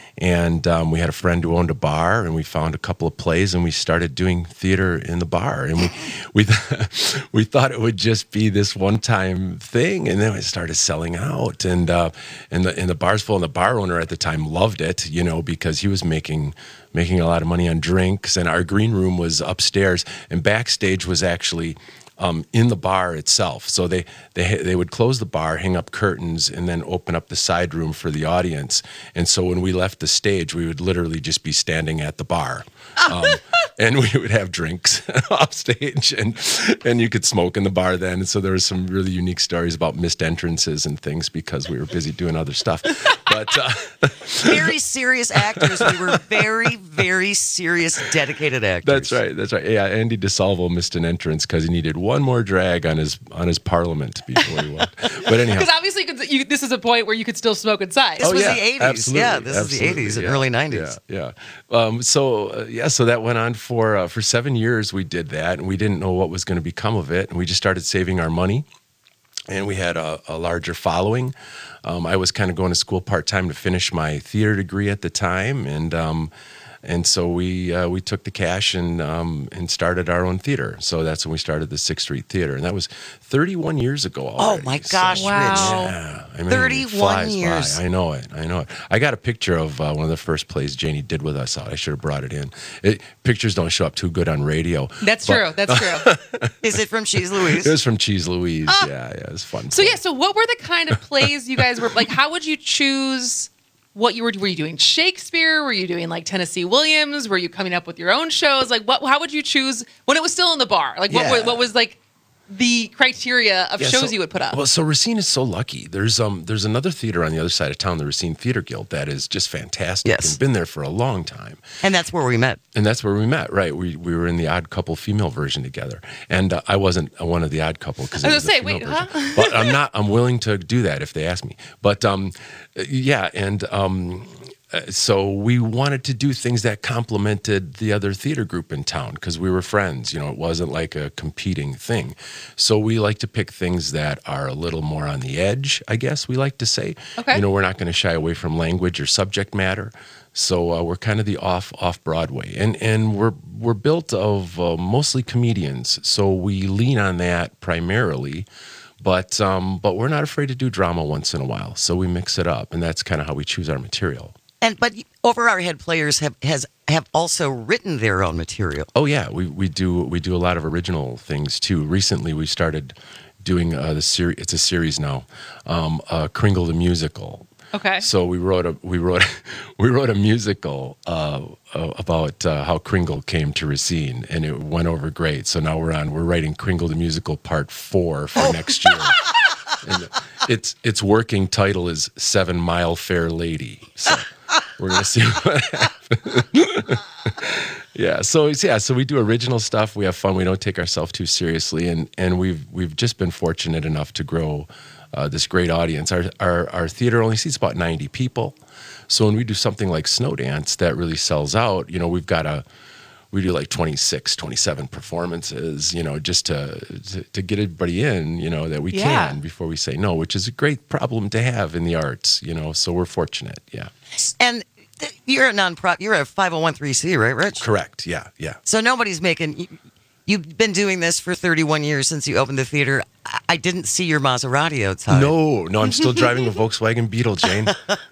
And um, we had a friend who owned a bar, and we found a couple of plays, and we started doing theater in the bar. And we we we thought it would just be this one-time thing, and then it started selling out. And uh, and the and the bar's full, and the bar owner at the time loved it, you know, because he was making making a lot of money on drinks. And our green room was upstairs, and backstage was actually Um, in the bar itself. So they, they they would close the bar, hang up curtains, and then open up the side room for the audience. And so when we left the stage, we would literally just be standing at the bar. Um, and we would have drinks off stage, and and you could smoke in the bar then. And so there was some really unique stories about missed entrances and things because we were busy doing other stuff. But uh,
very serious actors. We were very, very serious, dedicated actors.
That's right. That's right. Yeah, Andy DeSalvo missed an entrance because he needed one more drag on his on his Parliament before he walked. But anyhow,
because obviously you could, you, this is a point where you could still smoke inside.
This
oh,
was
yeah,
the eighties.
absolutely,
Yeah, this
absolutely,
is the eighties and
yeah,
early nineties.
Yeah, yeah. Um, so uh, yeah, so that went on for uh, for seven years. We did that, and we didn't know what was going to become of it, and we just started saving our money. And we had a, a larger following. Um, I was kind of going to school part time to finish my theater degree at the time, and um, and so we uh, we took the cash and um, and started our own theater. So that's when we started the Sixth Street Theater, and that was thirty-one years ago already.
Oh my gosh,
so,
Rich!
Yeah, I mean,
thirty-one
it flies
years.
by. I know it. I know it. I got a picture of uh, one of the first plays Janie did with us out. I should have brought it in. It, pictures don't show up too good on radio.
That's
but,
true. That's true.
Is it from Cheese Louise?
It was from Cheese Louise.
Ah.
Yeah, yeah, it was fun.
So yeah, so what were the kind of plays you guys were like? How would you choose what you were? Were you doing Shakespeare? Were you doing like Tennessee Williams? Were you coming up with your own shows? Like what? How would you choose when it was still in the bar? Like what?
Yeah.
What, what was like the criteria of
Yeah,
shows
so-
you would put up?
Well, so Racine is so lucky. There's um there's another theater on the other side of town, the Racine Theater Guild, that is just fantastic
Yes.
and been there for a long time.
And that's where we met.
And that's where we met, right? We we were in the Odd Couple female version together, and uh, I wasn't one of the Odd Couple because
I was gonna say, wait, huh?
But I'm not. I'm willing to do that if they ask me. But um, yeah, and um. Uh, So we wanted to do things that complemented the other theater group in town because we were friends. You know, it wasn't like a competing thing. So we like to pick things that are a little more on the edge, I guess we like to say.
Okay.
You know, we're not going to shy away from language or subject matter. So uh, we're kind of the off off Broadway, and and we're we're built of uh, mostly comedians. So we lean on that primarily. But um, but we're not afraid to do drama once in a while. So we mix it up, and that's kind of how we choose our material.
And but Over Our Head players have has have also written their own material.
Oh yeah, we we do we do a lot of original things too. Recently, we started doing uh, the series. It's a series now, um, uh, Kringle the Musical.
Okay.
So we wrote a we wrote we wrote a musical uh, uh, about uh, how Kringle came to Racine, and it went over great. So now we're on we're writing Kringle the Musical Part Four for
Oh.
next year. And its its working title is Seven Mile Fair Lady. So we're gonna see what happens. Yeah, so it's, yeah, so we do original stuff. We have fun. We don't take ourselves too seriously, and and we've we've just been fortunate enough to grow uh, this great audience. Our, our our theater only seats about ninety people, so when we do something like Snow Dance that really sells out, you know, we've got a we do like twenty-six, twenty-seven performances, you know, just to, to to get everybody in, you know, that we
Yeah.
can before we say no, which is a great problem to have in the arts, you know. So we're fortunate, yeah.
And th- you're a non-profit. You're a five oh one c three, right, Rich?
Correct. Yeah, yeah.
So nobody's making. You, you've been doing this for thirty-one years since you opened the theater. I, I didn't see your Maserati outside.
No, no, I'm still driving a Volkswagen Beetle, Jane.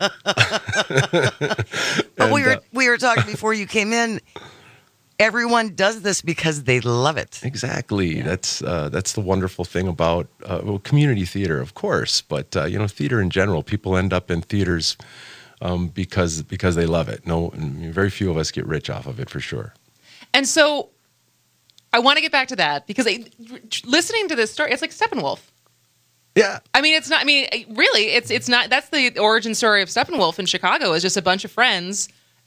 But we
And,
were
uh,
we were talking before you came in. Everyone does this because they love it.
Exactly. That's uh, that's the wonderful thing about uh, well, community theater, of course, but uh, you know, theater in general. People end up in theaters um, because because they love it. No, very few of us get rich off of it, for sure.
And so I want to get back to that because I, listening to this story, it's like Steppenwolf.
Yeah.
I mean, it's not, I mean, really, it's it's not, that's the origin story of Steppenwolf in Chicago, is just a bunch of friends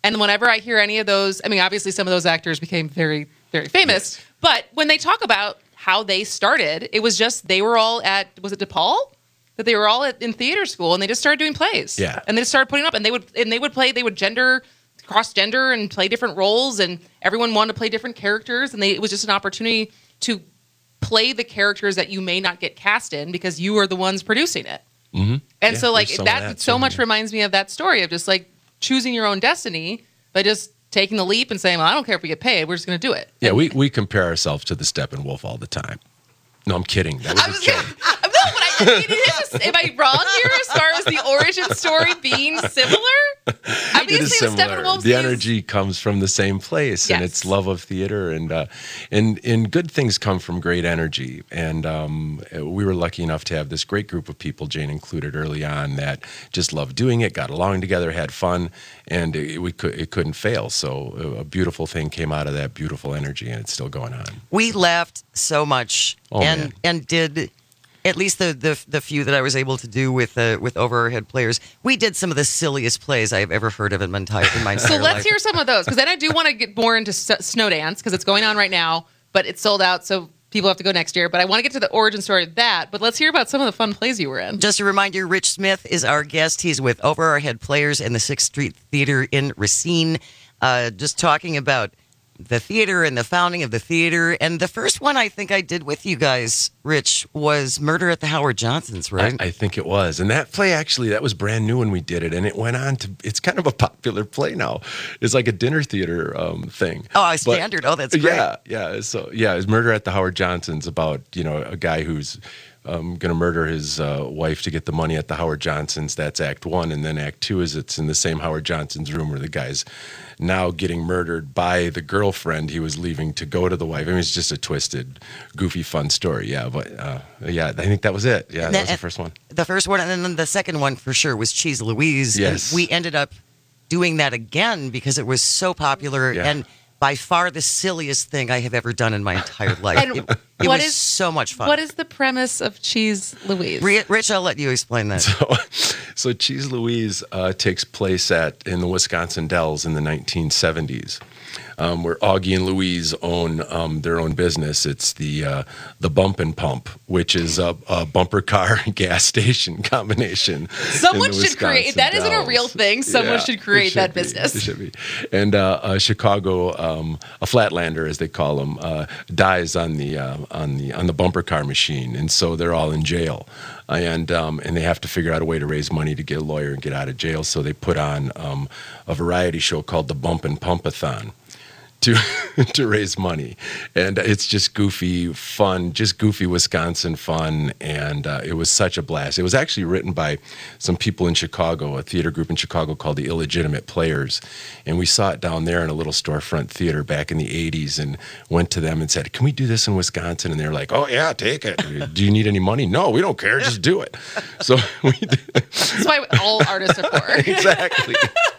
And whenever I hear any of those, I mean, obviously some of those actors became very, very famous. Yes. But when they talk about how they started, it was just they were all at, was it DePaul? That they were all at, in theater school, and they just started doing plays.
Yeah.
And they started putting up, and they would and they would play, they would gender, cross gender, and play different roles, and everyone wanted to play different characters, and they, it was just an opportunity to play the characters that you may not get cast in because you are the ones producing it.
Mm-hmm.
And
yeah,
so, like
that,
that, so much reminds me of that story of just like choosing your own destiny by just taking the leap and saying, "Well, I don't care if we get paid; we're just going to do it."
Yeah, we we compare ourselves to the Steppenwolf all the time. No, I'm kidding. That was
I
a
was
joke.
gonna, no, but I, I mean, it is just, am I wrong here as far as the origin story being similar? Obviously,
It is
the
similar.
Steppenwolf
The
is-
energy comes from the same place, and
Yes.
it's love of theater, and uh, and and good things come from great energy. And um, we were lucky enough to have this great group of people, Jane included, early on, that just loved doing it, got along together, had fun, and it, we could it couldn't fail. So a beautiful thing came out of that beautiful energy, and it's still going on.
We laughed so much
Oh,
and
man.
and did at least the, the the few that I was able to do with uh, with over our head players. We did some of the silliest plays I've ever heard of in my entire in my entire
So let's
life.
hear some of those, because then I do want to get more into S- Snow Dance, because it's going on right now, but it's sold out, so people have to go next year. But I want to get to the origin story of that. But let's hear about some of the fun plays you were in.
Just a reminder, Rich Smith is our guest. He's with Over Our Head Players in the sixth Street Theater in Racine, uh, just talking about the theater and the founding of the theater. And the first one I think I did with you guys, Rich, was Murder at the Howard Johnsons, right?
I, I think it was. And that play, actually, that was brand new when we did it. And it went on to, it's kind of a popular play now. It's like a dinner theater um, thing.
Oh, a
But-
standard. Oh, that's great.
Yeah, yeah. So, yeah, it's Murder at the Howard Johnsons about, you know, a guy who's um, going to murder his uh, wife to get the money at the Howard Johnsons. That's act one. And then act two is it's in the same Howard Johnson's room where the guy's now getting murdered by the girlfriend he was leaving to go to the wife. I mean, it's just a twisted, goofy, fun story. Yeah, but uh, yeah, I think that was it. Yeah, that was the first one.
The first one, and then the second one for sure was Cheese Louise.
Yes.
And we ended up doing that again because it was so popular
Yeah.
and by far the silliest thing I have ever done in my entire life.
And
it it
what
was
is-
so much fun.
What is the premise of Cheese Louise?
Ri- Rich, I'll let you explain that.
So, so Cheese Louise uh, takes place at in the Wisconsin Dells in the nineteen seventies, um, where Augie and Louise own um, their own business. It's the uh, the Bump and Pump, which is a, a bumper car gas station combination.
Someone
in the
should create, if that isn't a
Wisconsin
real
Dells.
thing, someone
Yeah,
should
it
create
should
that
be.
business.
It should be. And uh, a Chicago, um, a Flatlander, as they call them, uh, dies on the uh, on the on the bumper car machine, and so they're all in jail, and um, and they have to figure out a way to raise money to get a lawyer and get out of jail. So they put on um, a variety show called the Bump and Pumpathon to to raise money, and it's just goofy fun, just goofy Wisconsin fun, and uh, it was such a blast. It was actually written by some people in Chicago, a theater group in Chicago called the Illegitimate Players, and we saw it down there in a little storefront theater back in the eighties, and went to them and said, "Can we do this in Wisconsin?" And they were like, "Oh yeah, take it. Do you need any money? No, we don't care. Just do it." So we did.
That's why all artists are poor.
Exactly.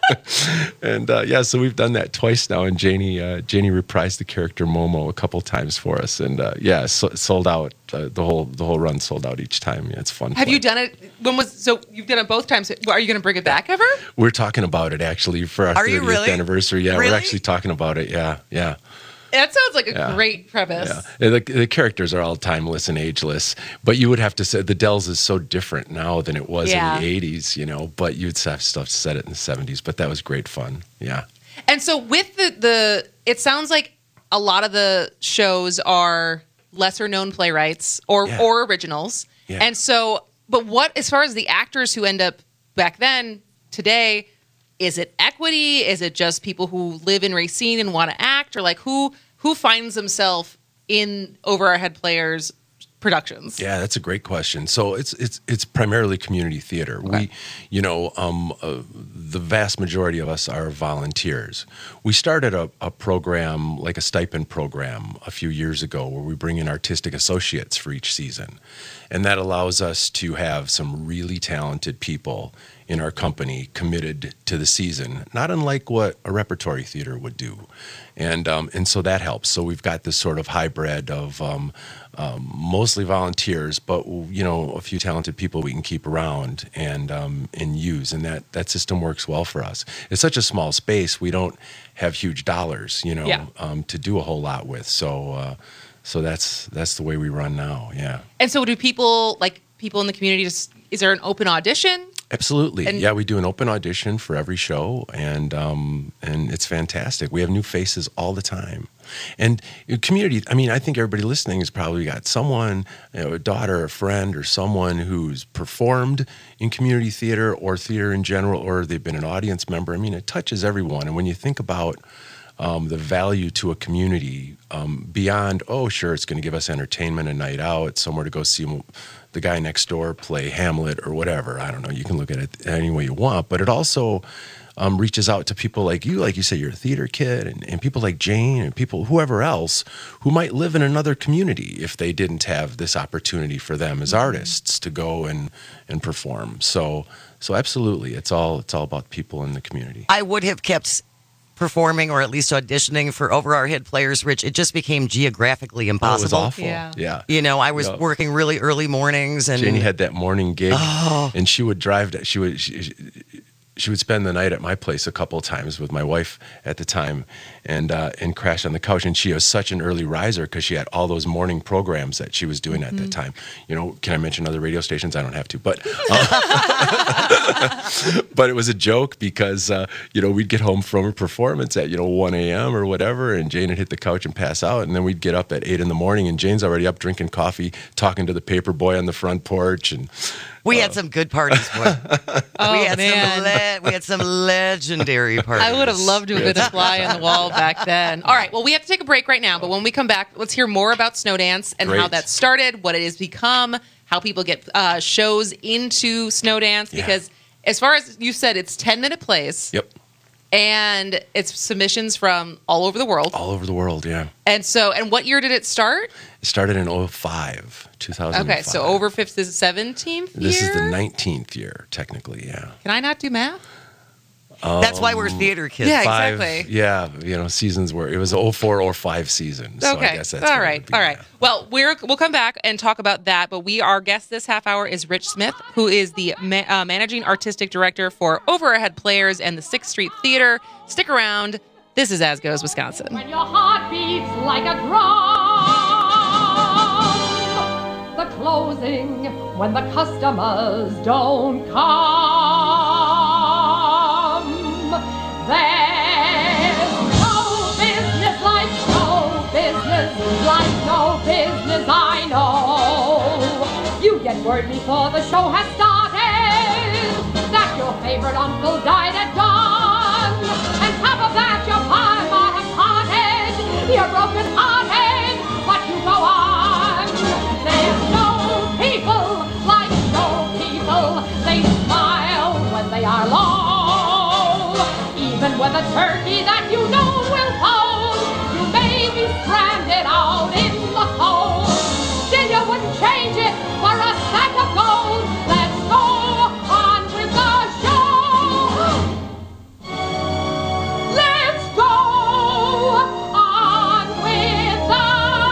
And uh, yeah, so we've done that twice now, and Janie uh, Janie reprised the character Momo a couple times for us, and uh, yeah, so, sold out. Uh, the whole the whole run sold out each time. Yeah, it's fun.
Have
play.
you done it? When was so? You've done it both times. Are you going to bring it back ever?
We're talking about it actually for our
Are you
thirtieth
really?
anniversary. Yeah,
Really?
we're actually talking about it. Yeah, yeah.
That sounds like a
Yeah.
great premise.
Yeah. The, the characters are all timeless and ageless, but you would have to say the Dells is so different now than it was
Yeah.
in the eighties, you know, but you'd have stuff set it in the seventies, but that was great fun. Yeah.
And so with the the, it sounds like a lot of the shows are lesser known playwrights or
Yeah.
or originals.
Yeah.
And so, but what as far as the actors who end up back then today, is it equity? Is it just people who live in Racine and want to act, or like who who finds themselves in Over Our Head Players productions?
Yeah, that's a great question. So it's it's it's primarily community theater. We, you know, um, uh, the vast majority of us are volunteers. We started a, a program like a stipend program a few years ago where we bring in artistic associates for each season, and that allows us to have some really talented people in our company committed to the season, not unlike what a repertory theater would do. And um, and so that helps. So we've got this sort of hybrid of um, um, mostly volunteers, but you know, a few talented people we can keep around and um, and use, and that that system works well for us. It's such a small space; we don't have huge dollars, you know,
Yeah.
um, to do a whole lot with. So uh, so that's that's the way we run now. Yeah.
And so, do people like people in the community? Just is there an open audition?
Absolutely.
And-
yeah, we do an open audition for every show, and um, and it's fantastic. We have new faces all the time. And community, I mean, I think everybody listening has probably got someone, you know, a daughter, a friend, or someone who's performed in community theater or theater in general, or they've been an audience member. I mean, it touches everyone. And when you think about um, the value to a community um, beyond, oh, sure, it's going to give us entertainment, a night out, somewhere to go see the guy next door play Hamlet or whatever. I don't know. You can look at it any way you want, but it also um, reaches out to people like you, like you say, you're a theater kid, and, and people like Jane and people, whoever else, who might live in another community if they didn't have this opportunity for them as artists to go and, and perform. So, so absolutely, it's all it's all about people in the community.
I would have kept performing or at least auditioning for Over Our Head Players, Rich. It just became geographically impossible.
Oh, it was awful.
Yeah.
yeah.
You know, I was
Yeah.
working really early mornings, and
Janie had that morning gig,
Oh.
and she would drive. To, she would she, she would spend the night at my place a couple of times with my wife at the time, and uh, and crash on the couch. And she was such an early riser because she had all those morning programs that she was doing
Mm-hmm.
at that time. You know, can I mention other radio stations? I don't have to, but uh, but it was a joke because uh, you know, we'd get home from a performance at you know one a.m. or whatever, and Jane would hit the couch and pass out, and then we'd get up at eight in the morning, and Jane's already up drinking coffee, talking to the paper boy on the front porch, and.
we had some good parties, boy.
Oh,
we had
man.
some le- we had some legendary parties.
I would have loved to have been a fly on the wall back then. All right, well, we have to take a break right now, but when we come back, let's hear more about Snowdance and how
Great.
that started, what it has become, how people get uh, shows into Snowdance,
Yeah.
because as far as you said, it's ten-minute plays.
Yep.
And it's submissions from all over the world.
All over the world, yeah.
And so, and what year did it start?
It started in oh five, two thousand five.
Okay, so over fifth, this is seventeenth year?
This is the nineteenth year, technically, yeah.
Can I not do math?
That's why we're
Um,
theater kids.
Yeah,
Five,
exactly.
yeah, you know, seasons were, it was oh four or five seasons. So
Okay.
I guess that's
all
what it
right.
would be,
All right.
yeah.
Well, we're we'll come back and talk about that. But we our guest this half hour is Rich Smith, who is the ma- uh, managing artistic director for Over Our Head Players and the Sixth Street Theater. Stick around. This is As Goes Wisconsin.
When your heart beats like a drum, the closing when the customers don't come. There's no business like show business, like no business I know. You get word before the show has started that your favorite uncle died at dawn. And top of that, your mama has parted. You're broken hearted, but you go on. There's no people like no people. They smile when they are low. Even with a turkey that you know will fold, you may be stranded out in the cold. Still, you wouldn't change it for a sack of gold. Let's go on with the show. Let's go on with the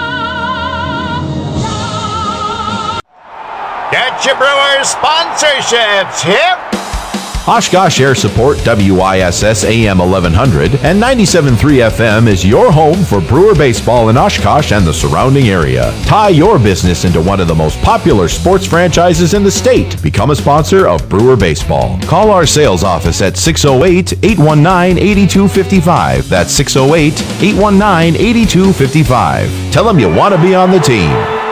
Get your Brewers sponsorships hip.
Oshkosh Air Support W I S S A M eleven hundred and ninety-seven point three F M is your home for Brewer baseball in Oshkosh and the surrounding area. Tie your business into one of the most popular sports franchises in the state. Become a sponsor of Brewer baseball. Call our sales office at six oh eight, eight one nine, eight two five five. That's six oh eight, eight one nine, eight two five five. Tell them you want to be on the team.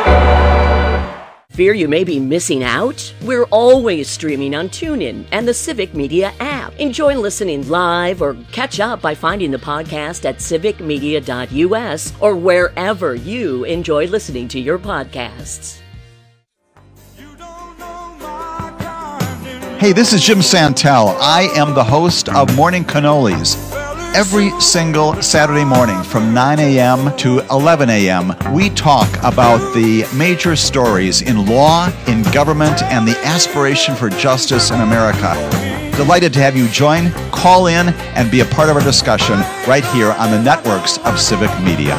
Fear you may be missing out? We're always streaming on TuneIn and the Civic Media app. Enjoy listening live or catch up by finding the podcast at civic media dot U S or wherever you enjoy listening to your podcasts.
Hey, this is Jim Santel. I am the host of Morning Cannolis. Every single Saturday morning from nine a.m. to eleven a.m., we talk about the major stories in law, in government, and the aspiration for justice in America. delighted to have you join, call in, and be a part of our discussion right here on the networks of Civic Media.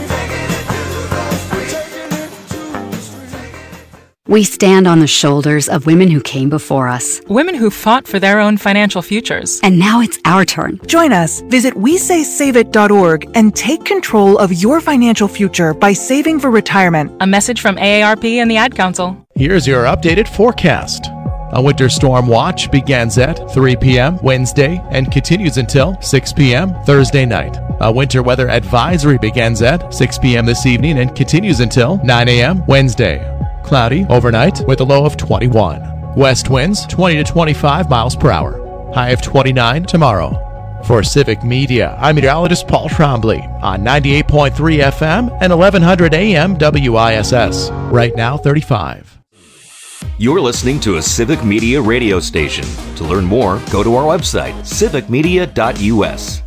We stand on the shoulders of women who came before us.
Women who fought for their own financial futures.
And now it's our turn.
Join us. Visit we say save it dot org and take control of your financial future by saving for retirement.
A message from A A R P and the Ad Council.
Here's your updated forecast. A winter storm watch begins at three p.m. Wednesday and continues until six p.m. Thursday night. A winter weather advisory begins at six p.m. this evening and continues until nine a.m. Wednesday. Cloudy overnight with a low of twenty-one. West winds twenty to twenty-five miles per hour. High of twenty-nine tomorrow. For Civic Media, I'm meteorologist Paul Trombley on ninety-eight point three F M and eleven hundred A M W I S S. Right now, thirty-five.
You're listening to a Civic Media radio station. To learn more, go to our website, civic media dot u s.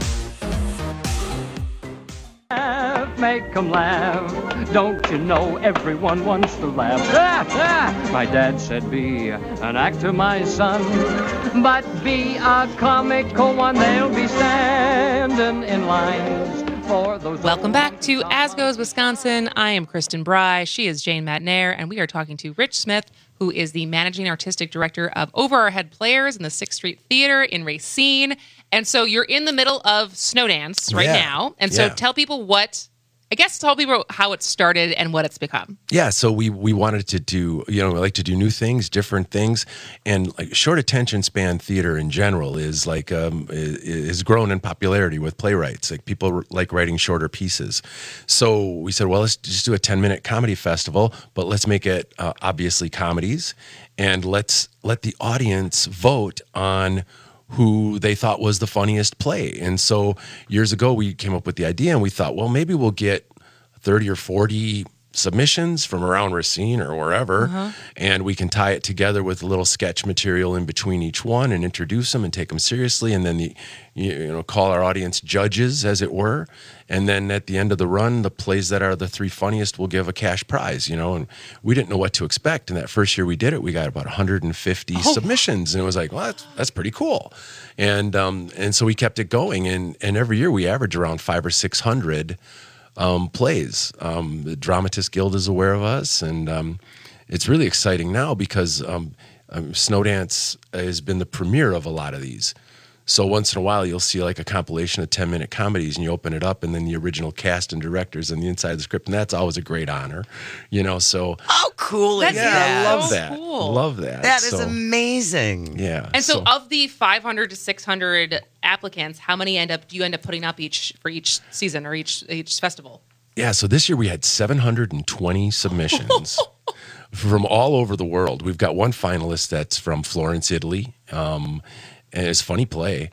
Make 'em laugh. Don't you know everyone wants to laugh? Ah, ah. My dad said, be an actor, my son, but be a comical one. They'll be standing in lines for those.
Welcome back to As Goes Wisconsin. I am Kristen Bry. She is Jane Matnair, and we are talking to Rich Smith, who is the managing artistic director of Over Our Head Players in the Sixth Street Theater in Racine. And so you're in the middle of Snowdance right
Yeah.
now. And so
Yeah.
tell people what, I guess tell people how it started and what it's become.
Yeah, so we we wanted to do, you know, we like to do new things, different things, and like short attention span theater in general is like um is, is grown in popularity with playwrights. Like people like writing shorter pieces. So we said, well, let's just do a ten minute comedy festival, but let's make it uh, obviously comedies, and let's let the audience vote on who they thought was the funniest play. And so years ago, we came up with the idea, and we thought, well, maybe we'll get thirty or forty submissions from around Racine or wherever,
Uh-huh.
and we can tie it together with a little sketch material in between each one and introduce them and take them seriously, and then the you know call our audience judges, as it were, and then at the end of the run, the plays that are the three funniest will give a cash prize, you know. And we didn't know what to expect, and that first year we did it, we got about one hundred fifty
Oh.
submissions, and it was like, well, that's, that's pretty cool. And um, and so we kept it going, and and every year we average around five or six hundred um, plays. Um, the Dramatists Guild is aware of us, and um, it's really exciting now because um, um, Snowdance has been the premiere of a lot of these. So once in a while, you'll see like a compilation of ten minute comedies, and you open it up, and then the original cast and directors and the inside of the script, and that's always a great honor, you know. So
How cool is
That's
that?
I love
so
that.
cool.
Love that.
That is
So,
amazing.
Yeah.
And so, of the five hundred to six hundred applicants, how many end up do you end up putting up each for each season or each each festival?
Yeah, so this year we had seven hundred twenty submissions from all over the world. We've got one finalist that's from Florence, Italy, um, and it's a funny play.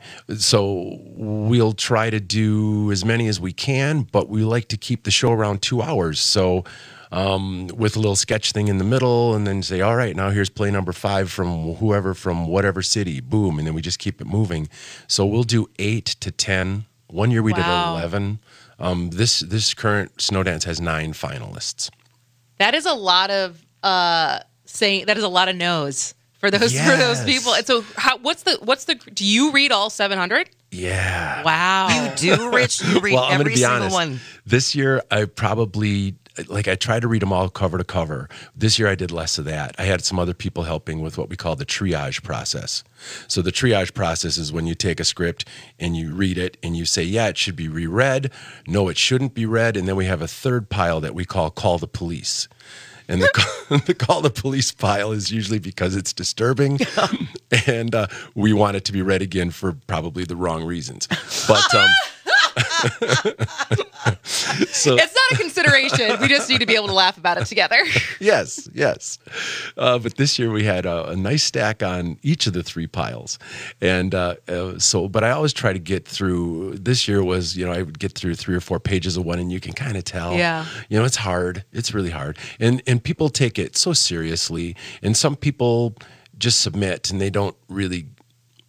So we'll try to do as many as we can, but we like to keep the show around two hours. So um, with a little sketch thing in the middle, and then say, all right, now here's play number five from whoever, from whatever city, boom, and then we just keep it moving. So we'll do eight to ten. One year we
Wow.
did eleven. Um, this this current Snowdance has nine finalists.
That is a lot of uh, saying. That is a lot of no's for those for those
Yes.
people. And so, how, what's the what's the? Do you read all seven hundred?
Yeah.
Wow.
You do, Rich. You read
Well, I'm
every
gonna be
single
honest.
one.
This year, I probably like I tried to read them all cover to cover. This year, I did less of that. I had some other people helping with what we call the triage process. So the triage process is when you take a script and you read it and you say, yeah, it should be reread. No, it shouldn't be read. And then we have a third pile that we call call the police. And the call, the call the police pile is usually because it's disturbing, and uh, we want it to be read again for probably the wrong reasons. But um, so
It's not a consideration. We just need to be able to laugh about it together.
yes, yes. Uh, but this year we had a, a nice stack on each of the three piles, and uh, uh, so. But I always try to get through. This year was, you know, I would get through three or four pages of one, and you can kind of tell.
Yeah.
You know, it's hard. It's really hard, and and people take it so seriously, and some people just submit and they don't really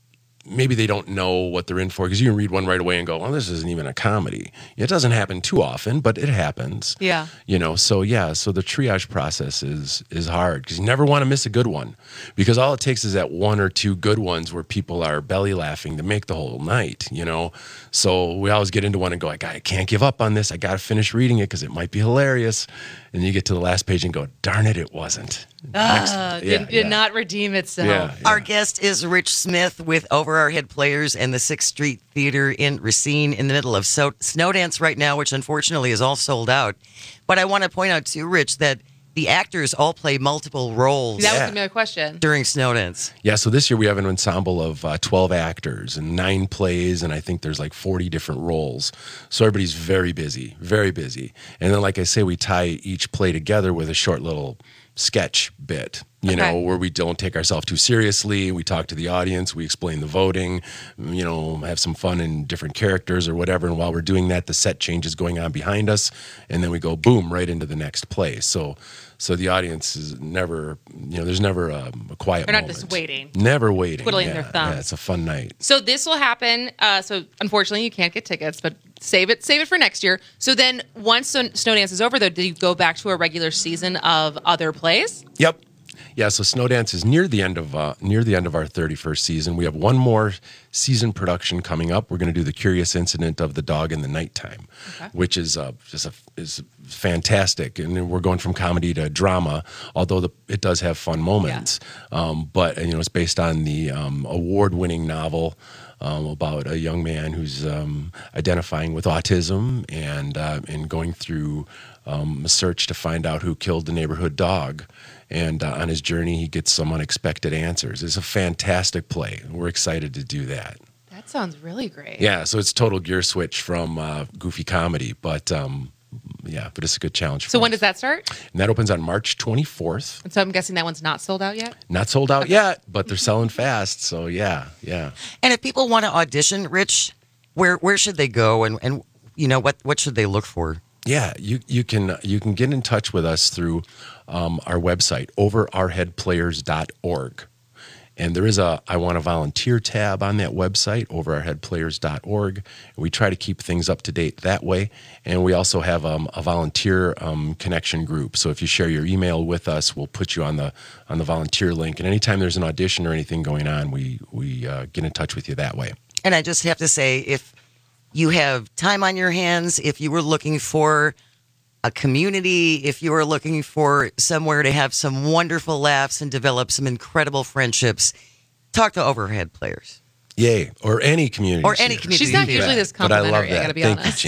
maybe they don't know what they're in for, because you can read one right away and go, well, this isn't even a comedy. It doesn't happen too often, but it happens.
Yeah.
You know, so yeah, so the triage process is is hard, because you never want to miss a good one, because all it takes is that one or two good ones where people are belly laughing to make the whole night, you know. So we always get into one and go, I can't give up on this. I got to finish reading it because it might be hilarious. And you get to the last page and go, darn it, it wasn't.
Ah,
yeah,
did, did
yeah.
not redeem itself.
Yeah, yeah.
Our guest is Rich Smith with Over Our Head Players and the sixth Street Theater in Racine, in the middle of so- Snowdance right now, which unfortunately is all sold out. But I want to point out too, Rich, that the actors all play multiple roles.
That was going to be my question.
During Snowdance.
Yeah, so this year we have an ensemble of uh, twelve actors and nine plays, and I think there's like forty different roles. So everybody's very busy, very busy. And then, like I say, we tie each play together with a short little sketch bit, you
Okay.
know, where we don't take ourselves too seriously. We talk to the audience, we explain the voting, you know, have some fun in different characters or whatever. And while we're doing that, the set change is going on behind us, and then we go boom right into the next play. So, so the audience is never, you know, there's never a, a quiet
They're not
moment.
just waiting.
Never waiting.
Twiddling
yeah,
their thumbs.
Yeah, it's a fun night.
So this will happen. Uh, so unfortunately, you can't get tickets, but save it, save it for next year. So then, once Snow- Snowdance is over, though, do you go back to a regular season of other plays?
Yep. Yeah, so Snowdance is near the end of uh, near the end of our thirty-first season. We have one more season production coming up. We're going to do The Curious Incident of the Dog in the Nighttime,
Okay.
which is uh, just a, is fantastic. And we're going from comedy to drama, although the, it does have fun moments. Um, but you know, it's based on the um, award-winning novel um, about a young man who's um, identifying with autism and uh, and going through um, a search to find out who killed the neighborhood dog. And uh, on his journey, he gets some unexpected answers. It's a fantastic play. We're excited to do that.
That sounds really great.
Yeah, so it's total gear switch from uh, goofy comedy, but um, yeah, but it's a good challenge. For
So when
us.
does that start?
And that opens on March twenty-fourth.
And so I'm guessing that one's not sold out yet.
Not sold out yet, but they're selling fast. So yeah, yeah.
And if people want to audition, Rich, where where should they go, and, and you know what what should they look for?
Yeah, you you can you can get in touch with us through um, our website, over our head players dot org. And there is a I Want to Volunteer tab on that website, over our head players dot org. We try to keep things up to date that way. And we also have um, a volunteer um, connection group. So if you share your email with us, we'll put you on the on the volunteer link. And anytime there's an audition or anything going on, we, we uh, get in touch with you that way.
And I just have to say, if you have time on your hands, if you were looking for a community, if you were looking for somewhere to have some wonderful laughs and develop some incredible friendships, talk to Overhead Players.
Yay. Or any community.
Or any
theater.
community
She's not
theater.
usually this
But I love
complimentary,
that.
I gotta be
Thank
honest.
you,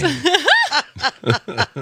Jane.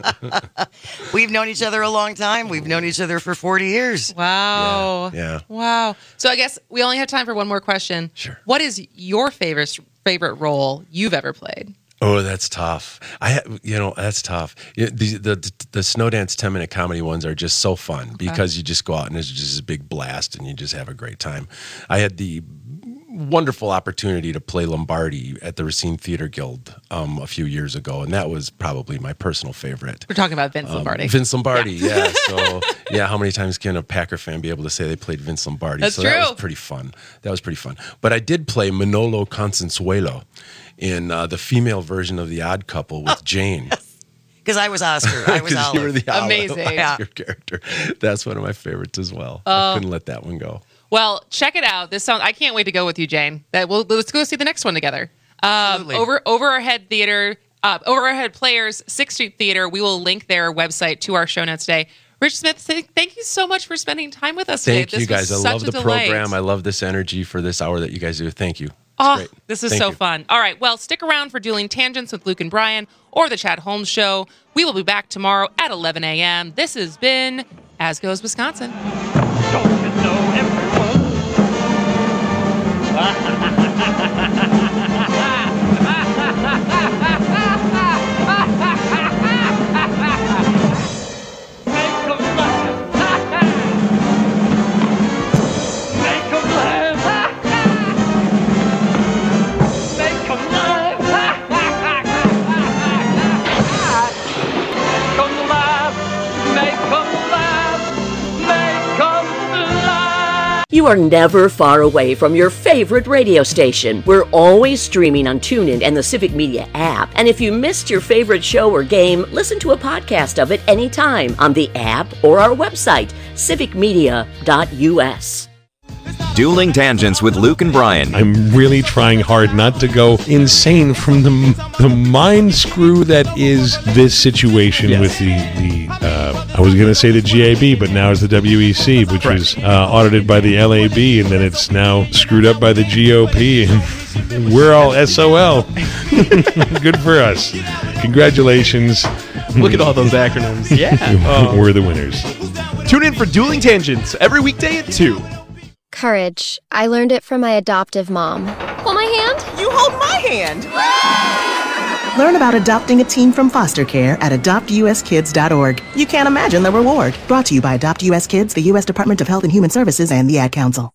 We've known each other a long time. We've known each other for forty years.
Wow.
Yeah.
Wow. So I guess we only have time for one more question.
Sure.
What is your favorite favorite role you've ever played?
Oh, that's tough. I, ha- you know, that's tough. Yeah, The the the Snowdance ten minute comedy ones are just so fun because you just go out and it's just a big blast and you just have a great time. I had the wonderful opportunity to play Lombardi at the Racine Theater Guild um, a few years ago, and that was probably my personal favorite.
We're talking about Vince
Um,
Lombardi.
Vince Lombardi, yeah. So, yeah, how many times can a Packer fan be able to say they played Vince Lombardi?
That's
so that
true.
was pretty fun. That was pretty fun. But I did play Manolo Consensuelo in uh, the female version of The Odd Couple with Jane.
Because I was Oscar. I was
'Cause you were
Olive.
the Olive,
Amazing.
Yeah. Your character. That's one of my favorites as well.
Oh.
I couldn't let that one go.
Well, check it out. This sounds. I can't wait to go with you, Jane. That we'll let's go see the next one together. Um,
Absolutely.
over over our head theater, uh, over our head players, Sixth Street Theater. We will link their website to our show notes today. Rich Smith, th- thank you so much for spending time with us
Thank
today.
you
This was
guys. I
such
love
a
the
delight.
program. I love this energy for this hour that you guys do. Thank you. It's
Oh,
great.
this is
Thank
so
you.
fun. All right. Well, stick around for Dueling Tangents with Luke and Brian or the Chad Holmes Show. We will be back tomorrow at eleven a.m. This has been As Goes Wisconsin.
You are never far away from your favorite radio station. We're always streaming on TuneIn and the Civic Media app. And if you missed your favorite show or game, listen to a podcast of it anytime on the app or our website, civic media dot u s.
Dueling Tangents with Luke and Brian.
I'm really trying hard not to go insane from the the mind screw that is this situation yes. with the, the uh, I was going to say the G A B, but now it's the W E C, which right. was uh, audited by the L A B, and then it's now screwed up by the G O P, and we're all S O L. Good for us. Congratulations.
Look at all those acronyms. Yeah.
um, we're the winners.
Tune in for Dueling Tangents every weekday at two.
Courage. I learned it from my adoptive mom. Hold my hand.
You hold my hand.
Learn about adopting a teen from foster care at adopt u s kids dot org. You can't imagine the reward. Brought to you by Adopt U S Kids, the U S Department of Health and Human Services, and the Ad Council.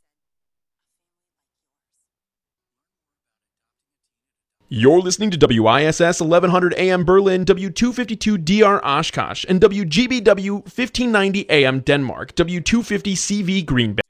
You're listening to W I S S eleven hundred A M Berlin, W two fifty-two D R Oshkosh, and W G B W fifteen ninety A M Denmark, W two fifty C V Green Bay.